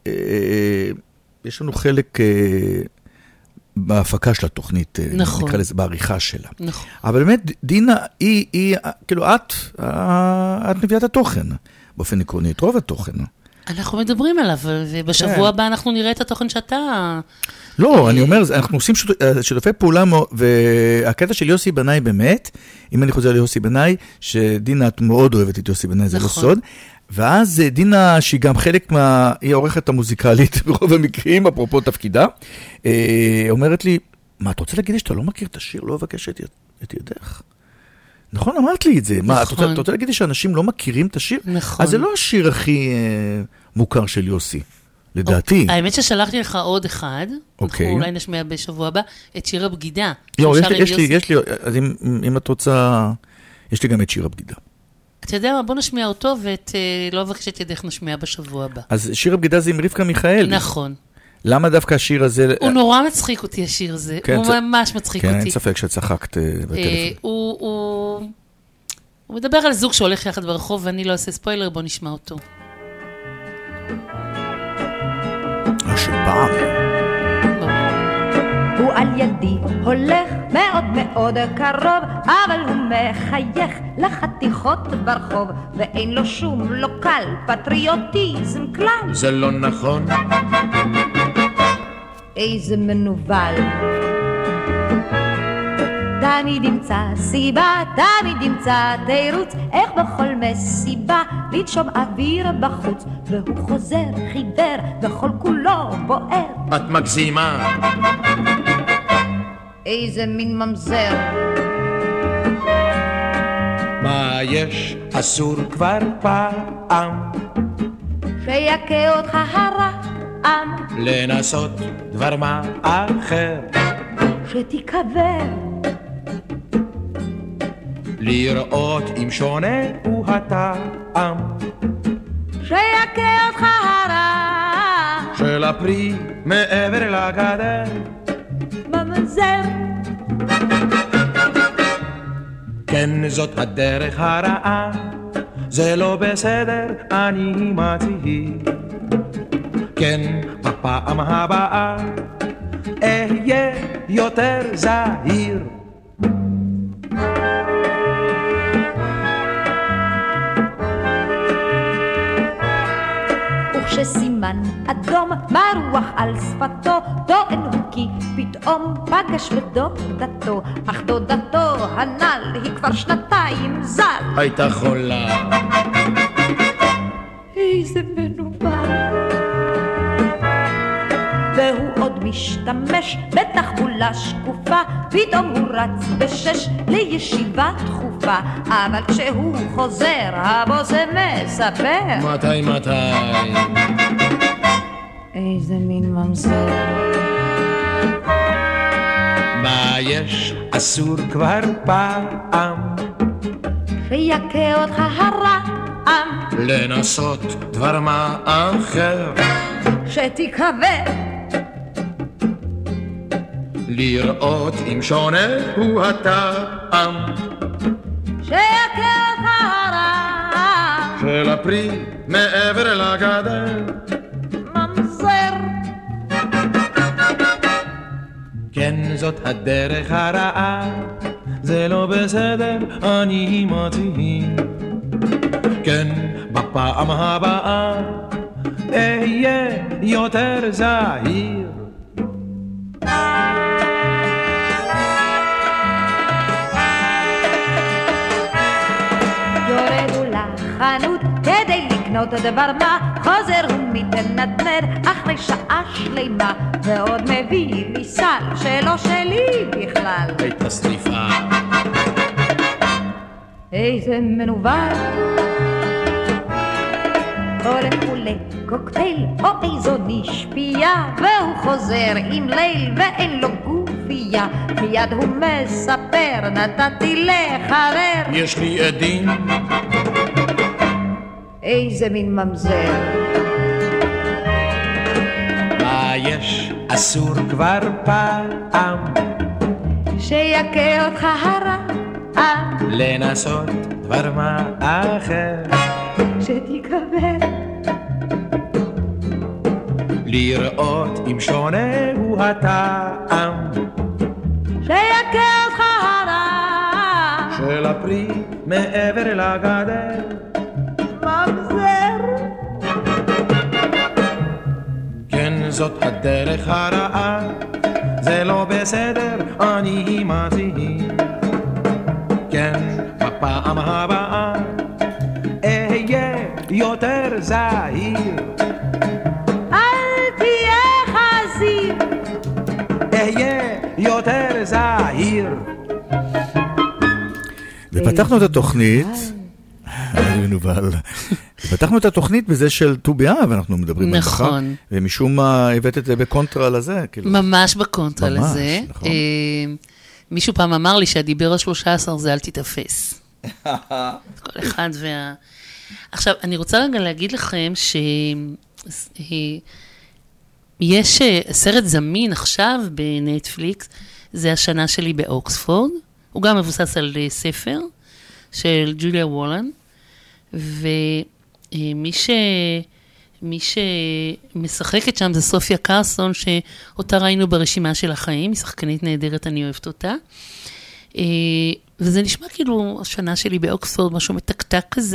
יש לנו חלק בהפקה של התוכנית, נכון. נקרא לזה, בעריכה שלה. נכון. אבל באמת, דינה היא כאילו, את מביאה התוכן, באופן עקרוני, את רוב התוכן. אנחנו מדברים עליו, ובשבוע הבא אנחנו נראה את התוכן שאתה... לא, אני אומר, אנחנו עושים שיתופי פעולה, והקטע של יוסי בנאי באמת, אם אני חוזר ליוסי בנאי, שדינה את מאוד אוהבת את יוסי בנאי, זה לא סוד, ואז דינה, שהיא גם חלק היא העורכת המוזיקלית ברוב המקרים, אפרופו תפקידה, אומרת לי, מה, אתה רוצה להגיד לי שאתה לא מכיר את השיר, לא אבקש את ידך? נכון, אמרת לי את זה. מה, אתה רוצה להגיד לי שאנשים לא מכירים את השיר? נכון. אז זה לא השיר הכי מוכר של יוסי, לדעתי. האמת ששלחתי לך עוד אחד, אנחנו אולי נשמיע בשבוע הבא, את שיר הבגידה. לא, יש לי, אז אם את רוצה, יש לי גם את שיר הבגידה. אתה יודע מה, בוא נשמיע אותו, ואת לא אבקש את ידך נשמיע בשבוע הבא. אז שיר הבגידה זה עם רבקה מיכאלי. נכון. למה דווקא השיר הזה... הוא נורא מצחיק אותי, השיר הזה. הוא ממש מצחיק אותי. כן, אין ספק שצחקת בטלפון. הוא מדבר על זוג שהולך יחד ברחוב, ואני לא אעשה ספוילר, בוא נשמע אותו. השפעם. הוא על ידי הולך מאוד מאוד קרוב, אבל הוא מחייך לחתיכות ברחוב, ואין לו שום לוקל פטריוטיזם כלל. זה לא נכון. איזה מנובל. תמיד ימצא סיבה, תמיד ימצא תירוץ, איך בכל מסיבה לנשום אוויר בחוץ, והוא חוזר חיוור וכל כולו בוער. את מגזימה. איזה מין ממזר. מה יש? אסור כבר פעם שיקה אותך הרעם, לנסות דבר מה אחר, שתיקבר, לראות אם שונה הוא הטעם, שיקה אותך הרעם של הפרי מעבר לגדר. ממזר. כן, זאת הדרך הרעה, זה לא בסדר, אני מציע. כן, בפעם הבאה אהיה יותר זהיר. וכשסימן אדום מרוח על שפתו, טוען הוא כי פתאום פגש בדודתו, אך דודתו הנ"ל היא כבר שנתיים ז"ל הייתה חולה. איזה מנובל. והוא עוד משתמש בתחבולה שקופה, פתאום הוא רץ בשש לישיבה דחופה, אבל כשהוא חוזר הבוס מספר. מתי? איזה מין ממזר. מה יש? אסור כבר פעם שיקה אותך הרעם, לנסות דבר מה אחר, שתיקבר, לראות אם שונה הוא הטעם, שיקה אותך הרעם של הפרי מעבר לגדר. ממזר. כן, זאת הדרך הרעה, זה לא בסדר, אני מציע. כן, בפעם הבאה אהיה יותר זהיר. יורדו לחנות כדי לקנות דבר מה, חוזר ומתנדנד אחרי שעה שלמה, ועוד מביא לי סל שלא שלי בכלל. הייתה שריפה. איזה מנוול. הולך לקוקטייל או איזו נשפייה, והוא חוזר עם ליל ואין לו גופייה, מיד הוא מספר נתתי לחבר. יש לי עדים. איזה מין ממזר. מה יש? אסור כבר פעם שיכה אותך הרע, לנסות דבר מה אחר, שתקבל לראות אם שונה הוא הטעם, שיכה אותך הרע, של הפרי מעבר לגדר, ממזר. כן, זאת הדרך הרעה, זה לא בסדר, אני מזהיר. כן, בפעם הבאה אהיה יותר זהיר. אל תהיה חזיר, אהיה יותר זהיר. ופתחנו את התוכנית, פתחנו את התוכנית בזה של ט"ו באב, אנחנו מדברים על מחר, ומשום מה הבאת את זה בקונטרה לזה. ממש בקונטרה לזה. מישהו פעם אמר לי שהדיבר ה-13 זה אל תתאפס. כל אחד עכשיו, אני רוצה רגע להגיד לכם שיש סרט זמין עכשיו בנטפליקס, זה השנה שלי באוקספורד, הוא גם מבוסס על ספר של ג'וליה וולן, ומי שמשחקת שם זה סופיה קרסון, שאותה ראינו ברשימה של החיים, היא שחקנית נהדרת, אני אוהבת אותה. וזה נשמע כאילו השנה שלי באוקספורד, משהו מתקתק כזה,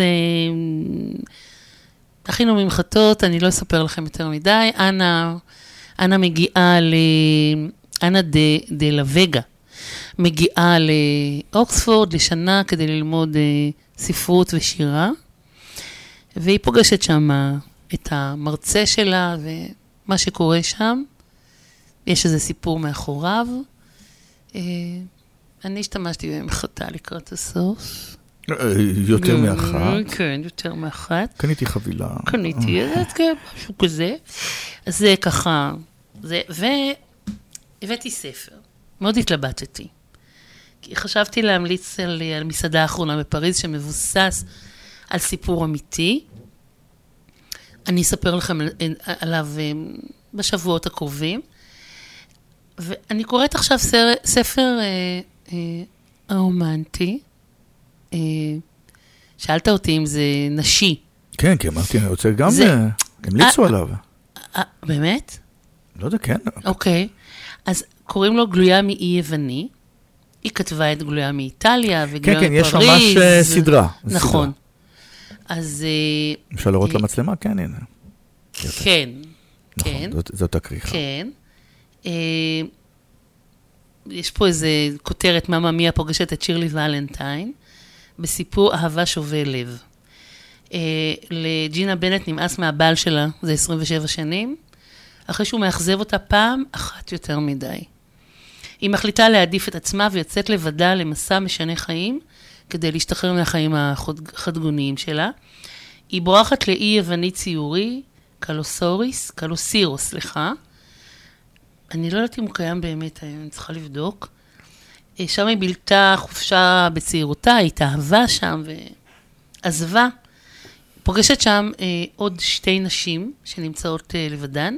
הכינו ממחטות, אני לא אספר לכם יותר מדי. אנה מגיעה אנה דה לווגה, מגיעה לאוקספורד לשנה כדי ללמוד ספרות ושירה, והיא פוגשת שם את המרצה שלה ומה שקורה שם. יש איזה סיפור מאחוריו. אני השתמשתי במחטה לקראת הסוף. יותר מאחת. כן, יותר מאחת. קניתי חבילה. קניתי, משהו כזה. אז זה ככה, והבאתי ספר. מאוד התלבטתי. כי חשבתי להמליץ על מסעדה האחרונה בפריז, שמבוסס על סיפור אמיתי. אני אספר לכם עליו בשבועות הקרובים. ואני קוראת עכשיו ספר רומנטי. שאלת אותי אם זה נשי. כן, כי אמרתי, אני רוצה גם המליצו עליו. באמת? לא יודע, כן. אוקיי. אז קוראים לו גלויה מאי יווני. היא כתבה את גלויה מאיטליה וגלויה מפריז. כן, יש ממש סדרה. נכון. אז... אפשר לראות למצלמה? כן, הנה. כן. נכון, זאת הכריכה. כן. יש פה איזה כותרת, מאמה מיה פוגשת את שירלי ולנטיין, בסיפור אהבה שובה לב. לג'ינה בנט נמאס מהבעל שלה, זה 27 שנים, אחרי שהוא מאכזב אותה פעם אחת יותר מדי. היא מחליטה להעדיף את עצמה ויוצאת לבדה למסע משנה חיים, כדי להשתחרר מהחיים החדגוניים שלה. היא בורחת לאי יווני ציורי, קלוסירוס, אני לא יודעת אם הוא קיים באמת, אני צריכה לבדוק. שם היא בילתה חופשה בצעירותה, היא התאהבה שם ועזבה. פוגשת שם עוד שתי נשים שנמצאות לבדן,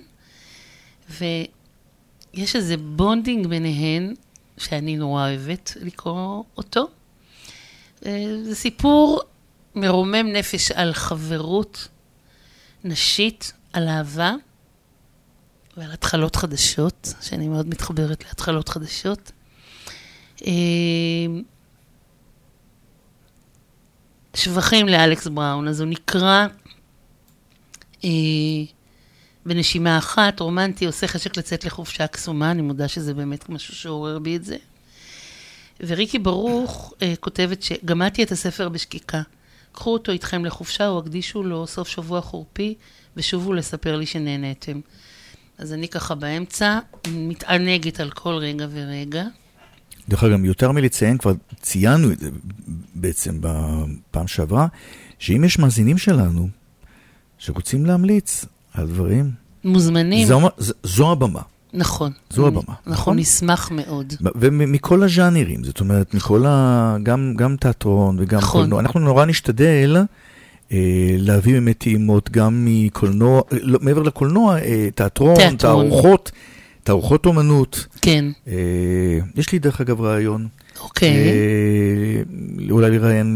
ויש איזה בונדינג ביניהן, שאני נורא אוהבת לקרוא אותו. זה סיפור מרומם נפש על חברות נשית, על אהבה, ועל התחלות חדשות, שאני מאוד מתחברת להתחלות חדשות. שבחים לאלכס בראון, אז הוא נקרא בנשימה אחת, רומנטי, עושה חשק לצאת לחופשה קסומה, אני מודה שזה באמת משהו שעורר בי את זה. וריקי ברוך כותבת שגמדתי את הספר בשקיקה. קחו אותו איתכם לחופשה או הקדישו לו סוף שבוע חורפי, ושובו לספר לי שנהנתם. אז אני ככה באמצע, מתענגת על כל רגע ורגע. דרך אגב, יותר מלציין, כבר ציינו את זה בעצם בפעם שעברה, שאם יש מאזינים שלנו, שרוצים להמליץ על דברים, מוזמנים. זו הבמה. נכון. זו הבמה. אנחנו נשמח מאוד. ומכל הז'אנרים, זאת אומרת, גם תיאטרון וגם קולנוע. אנחנו נורא נשתדל להביא באמת טעימות גם מקולנוע, מעבר לקולנוע, תיאטרון, תערוכות, תערוכות אומנות. כן. יש לי דרך אגב רעיון. אוקיי. אולי לראיין,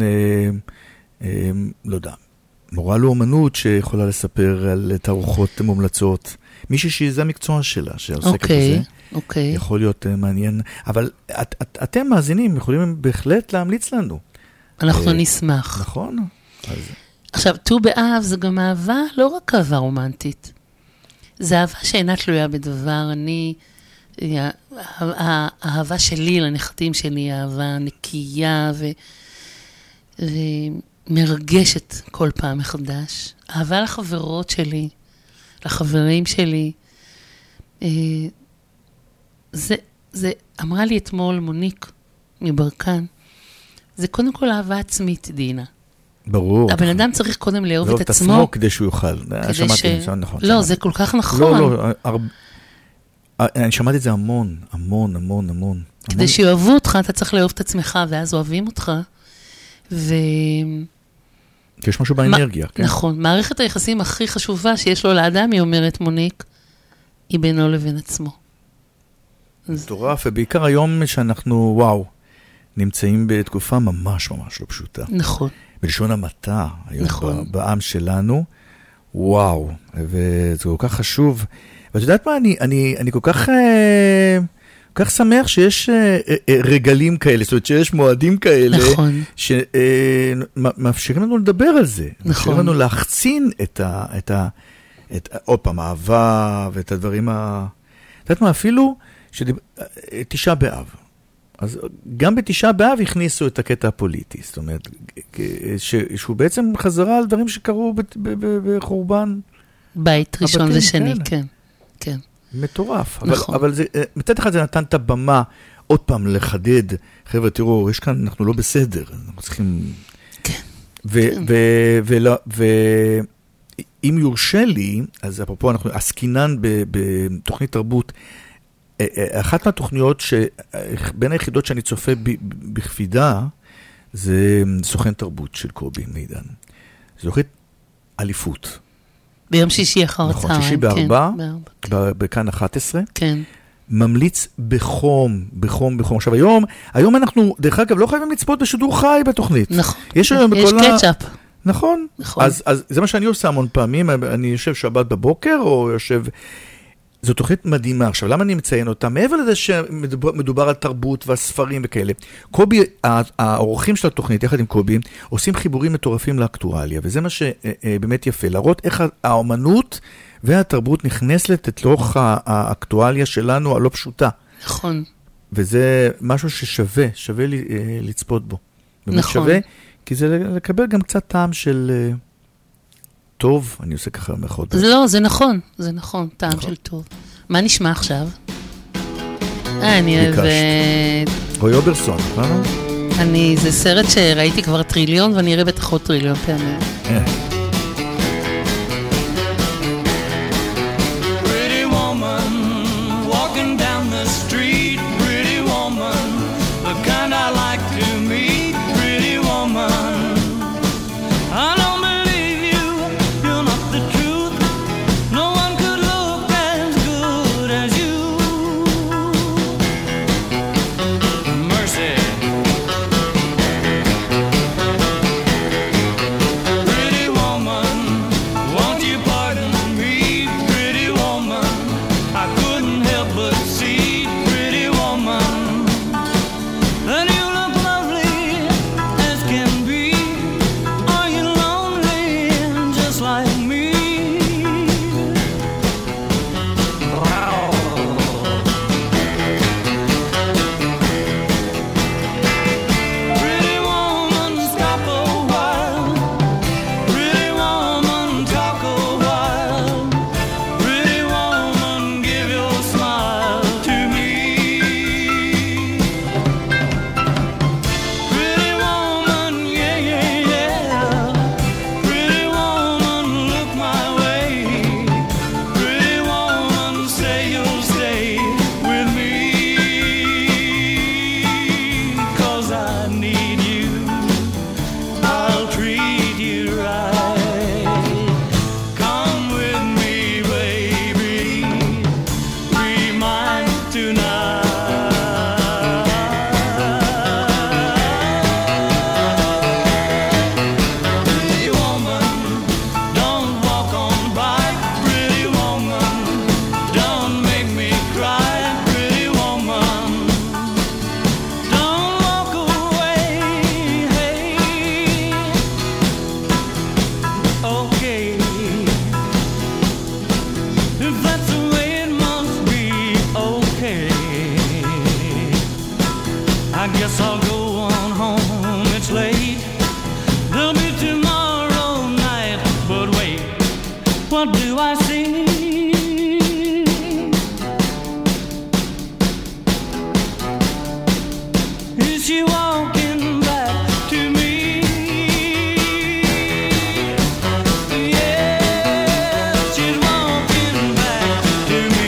לא יודע, מורה לאומנות שיכולה לספר על תערוכות מומלצות. מישהי שזה המקצוע שלה, שעוסקת בזה. אוקיי. יכול להיות מעניין. אבל אתם מאזינים, יכולים בהחלט להמליץ לנו. אנחנו נשמח. נכון. עכשיו, ט"ו באב זה גם אהבה, לא רק אהבה רומנטית. זה אהבה שאינה תלויה בדבר. האהבה שלי לנכדים שלי היא אהבה נקייה ומרגשת כל פעם מחדש. אהבה לחברות שלי, לחברים שלי. זה אמרה לי אתמול מוניק מברקן, זה קודם כל אהבה עצמית, דינה. ברור. הבן אדם צריך קודם לאהוב את עצמו. עצמו כדי שהוא יוכל. לא, זה כל כך נכון. לא, אני שמעתי את זה המון, המון, המון, המון. כדי שאוהבו אותך, אתה צריך לאהוב את עצמך, ואז אוהבים אותך. יש משהו באנרגיה. נכון. מערכת היחסים הכי חשובה שיש לו לאדם, היא אומרת מוניק, היא בינו לבין עצמו. מטורף, ובעיקר היום שאנחנו, וואו, נמצאים בתקופה ממש ממש לא פשוטה. נכון. בלשון המעטה, היום נכון. בעם שלנו, וואו, וזה כל כך חשוב. ואת יודעת מה, אני כל כך שמח שיש רגלים כאלה, זאת אומרת שיש מועדים כאלה, נכון. שמאפשרים לנו לדבר על זה. נכון. מאפשרים לנו להחצין את עוד פעם, האהבה ואת הדברים את יודעת מה, אפילו תשעה באב. אז גם בתשעה באב הכניסו את הקטע הפוליטי, זאת אומרת, שהוא בעצם חזרה על דברים שקרו בחורבן. בית ראשון ושני, כן. כן. מטורף. נכון. אבל מצד אחד זה נתן את הבמה עוד פעם לחדד, חבר'ה, תראו, יש כאן, אנחנו לא בסדר, אנחנו צריכים... כן. ואם יורשה לי, אז אפרופו, אנחנו עסקינן בתוכנית תרבות, אחת מהתוכניות בין היחידות שאני צופה בכבידה, זה סוכן תרבות של קובי מידן. זה זוכרת אליפות. ביום שישי אחר הצהריים. נכון, שישי בארבע, בכאן 11. כן. ממליץ בחום. עכשיו היום אנחנו, דרך אגב, לא חייבים לצפות בשידור חי בתוכנית. נכון. יש קצ'אפ. נכון. אז זה מה שאני עושה המון פעמים, אני יושב שבת בבוקר, או יושב... זו תוכנית מדהימה. עכשיו, למה אני מציין אותה? מעבר לזה שמדובר על תרבות והספרים וכאלה. קובי, האורחים של התוכנית, יחד עם קובי, עושים חיבורים מטורפים לאקטואליה, וזה מה שבאמת יפה, להראות איך האומנות והתרבות נכנסת לתוך האקטואליה שלנו, הלא פשוטה. נכון. וזה משהו ששווה לצפות בו. באמת שווה, כי זה לקבל גם קצת טעם של... טוב, אני עושה ככה מחודש. לא, זה נכון, טעם של טוב. מה נשמע עכשיו? אני אוהבת... רוי אוברסון, נכון? זה סרט שראיתי כבר טריליון, ואני אראה בטח עוד טריליון פעמים. Pretty Guess I'll go on home, it's late. There'll be tomorrow night, but wait, what do I see? Is she walking back to me? Yes, she's walking back to me.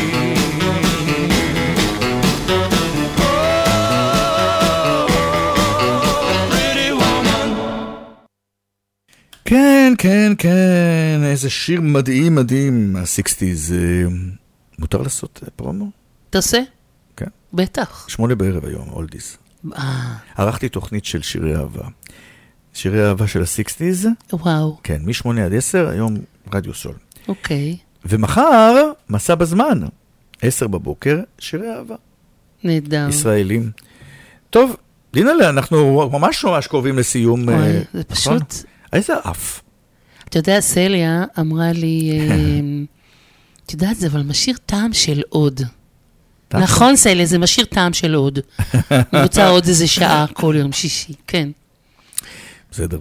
כן, כן, כן, איזה שיר מדהים, מדהים, ה-60s. מותר לעשות פרומו? תעשה? כן. בטח. 8 בערב היום, אולדיס. ערכתי תוכנית של שירי אהבה. שירי אהבה של ה-60s. וואו. כן, מ-8 עד 10, היום רדיו סול. אוקיי. ומחר, מסע בזמן, 10 בבוקר, שירי אהבה. נהדר. ישראלים. טוב, דינלה, אנחנו ממש קרובים לסיום. אוי, זה פשוט... איזה אף. אתה יודע, סליה אמרה לי, אתה יודעת, זה אבל משאיר טעם של עוד. נכון, סליה, זה משאיר טעם של עוד. אני רוצה עוד איזה שעה כל יום שישי, כן. בסדר.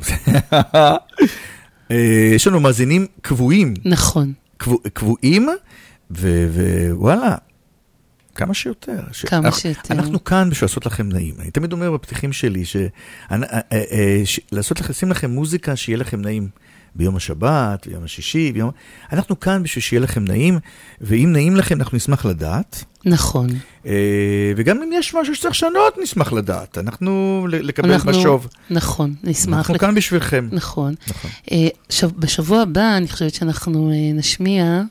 יש לנו מאזינים קבועים. נכון. קבועים, ווואלה, כמה שיותר. כמה שיותר. אנחנו כאן בשביל לעשות לכם נעים. אני תמיד אומר בפתיחים שלי, לשים לכם מוזיקה שיהיה לכם נעים ביום השבת, ביום השישי, אנחנו כאן בשביל שיהיה לכם נעים, ואם נעים לכם אנחנו נשמח לדעת. נכון. וגם אם יש משהו שצריך לשנות, נשמח לדעת. אנחנו לקבל משוב. נכון, נשמח. אנחנו כאן בשבילכם. נכון. בשבוע הבא אני חושבת שאנחנו נשמיע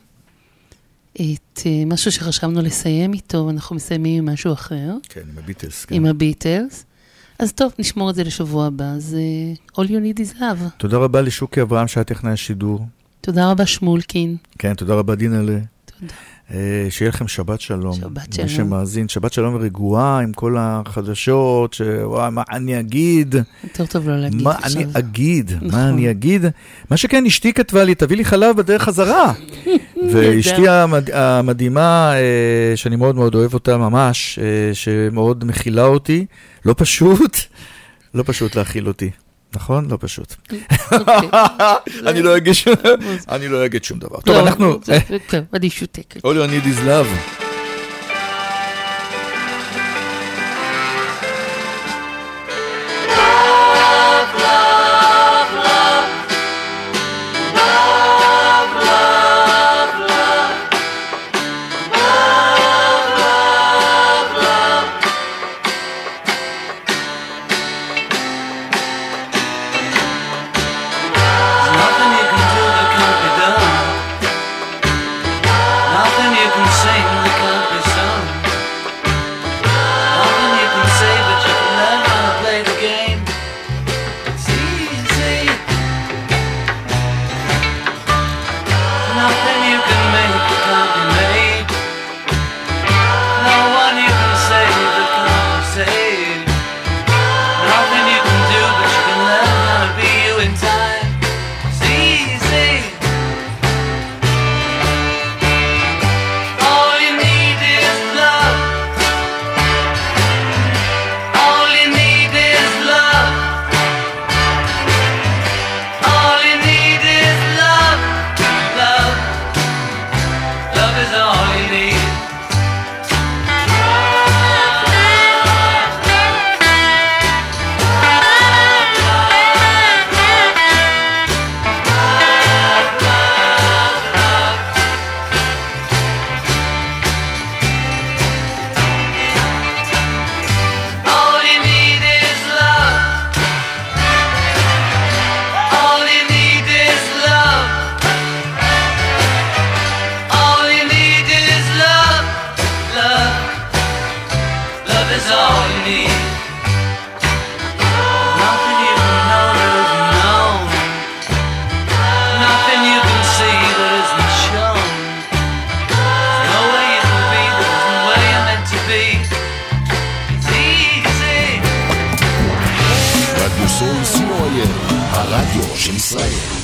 את משהו שחשבנו לסיים איתו, ואנחנו מסיימים עם משהו אחר. כן, עם הביטלס. עם הביטלס. אז טוב, נשמור את זה לשבוע הבא. אז all you need is love. תודה רבה לשוקי אברהם שהיה טכנאי השידור. תודה רבה שמולקין. כן, תודה רבה דינלה. תודה. שיהיה לכם שבת שלום. שבת שלום. מי שמאזין, שבת שלום רגועה עם כל החדשות, שוואי, מה אני אגיד? יותר טוב לא להגיד. מה אני אגיד? מה אני אגיד? מה שכן, אשתי כתבה לי, תביא לי חלב בדרך חזרה. ואשתי המדהימה, שאני מאוד מאוד אוהב אותה ממש, שמאוד מכילה אותי, לא פשוט להכיל אותי. נכון? לא פשוט. אני לא אגיד שום דבר. טוב, אנחנו... אני שותקת. All you need is love. הרדיו של ישראל.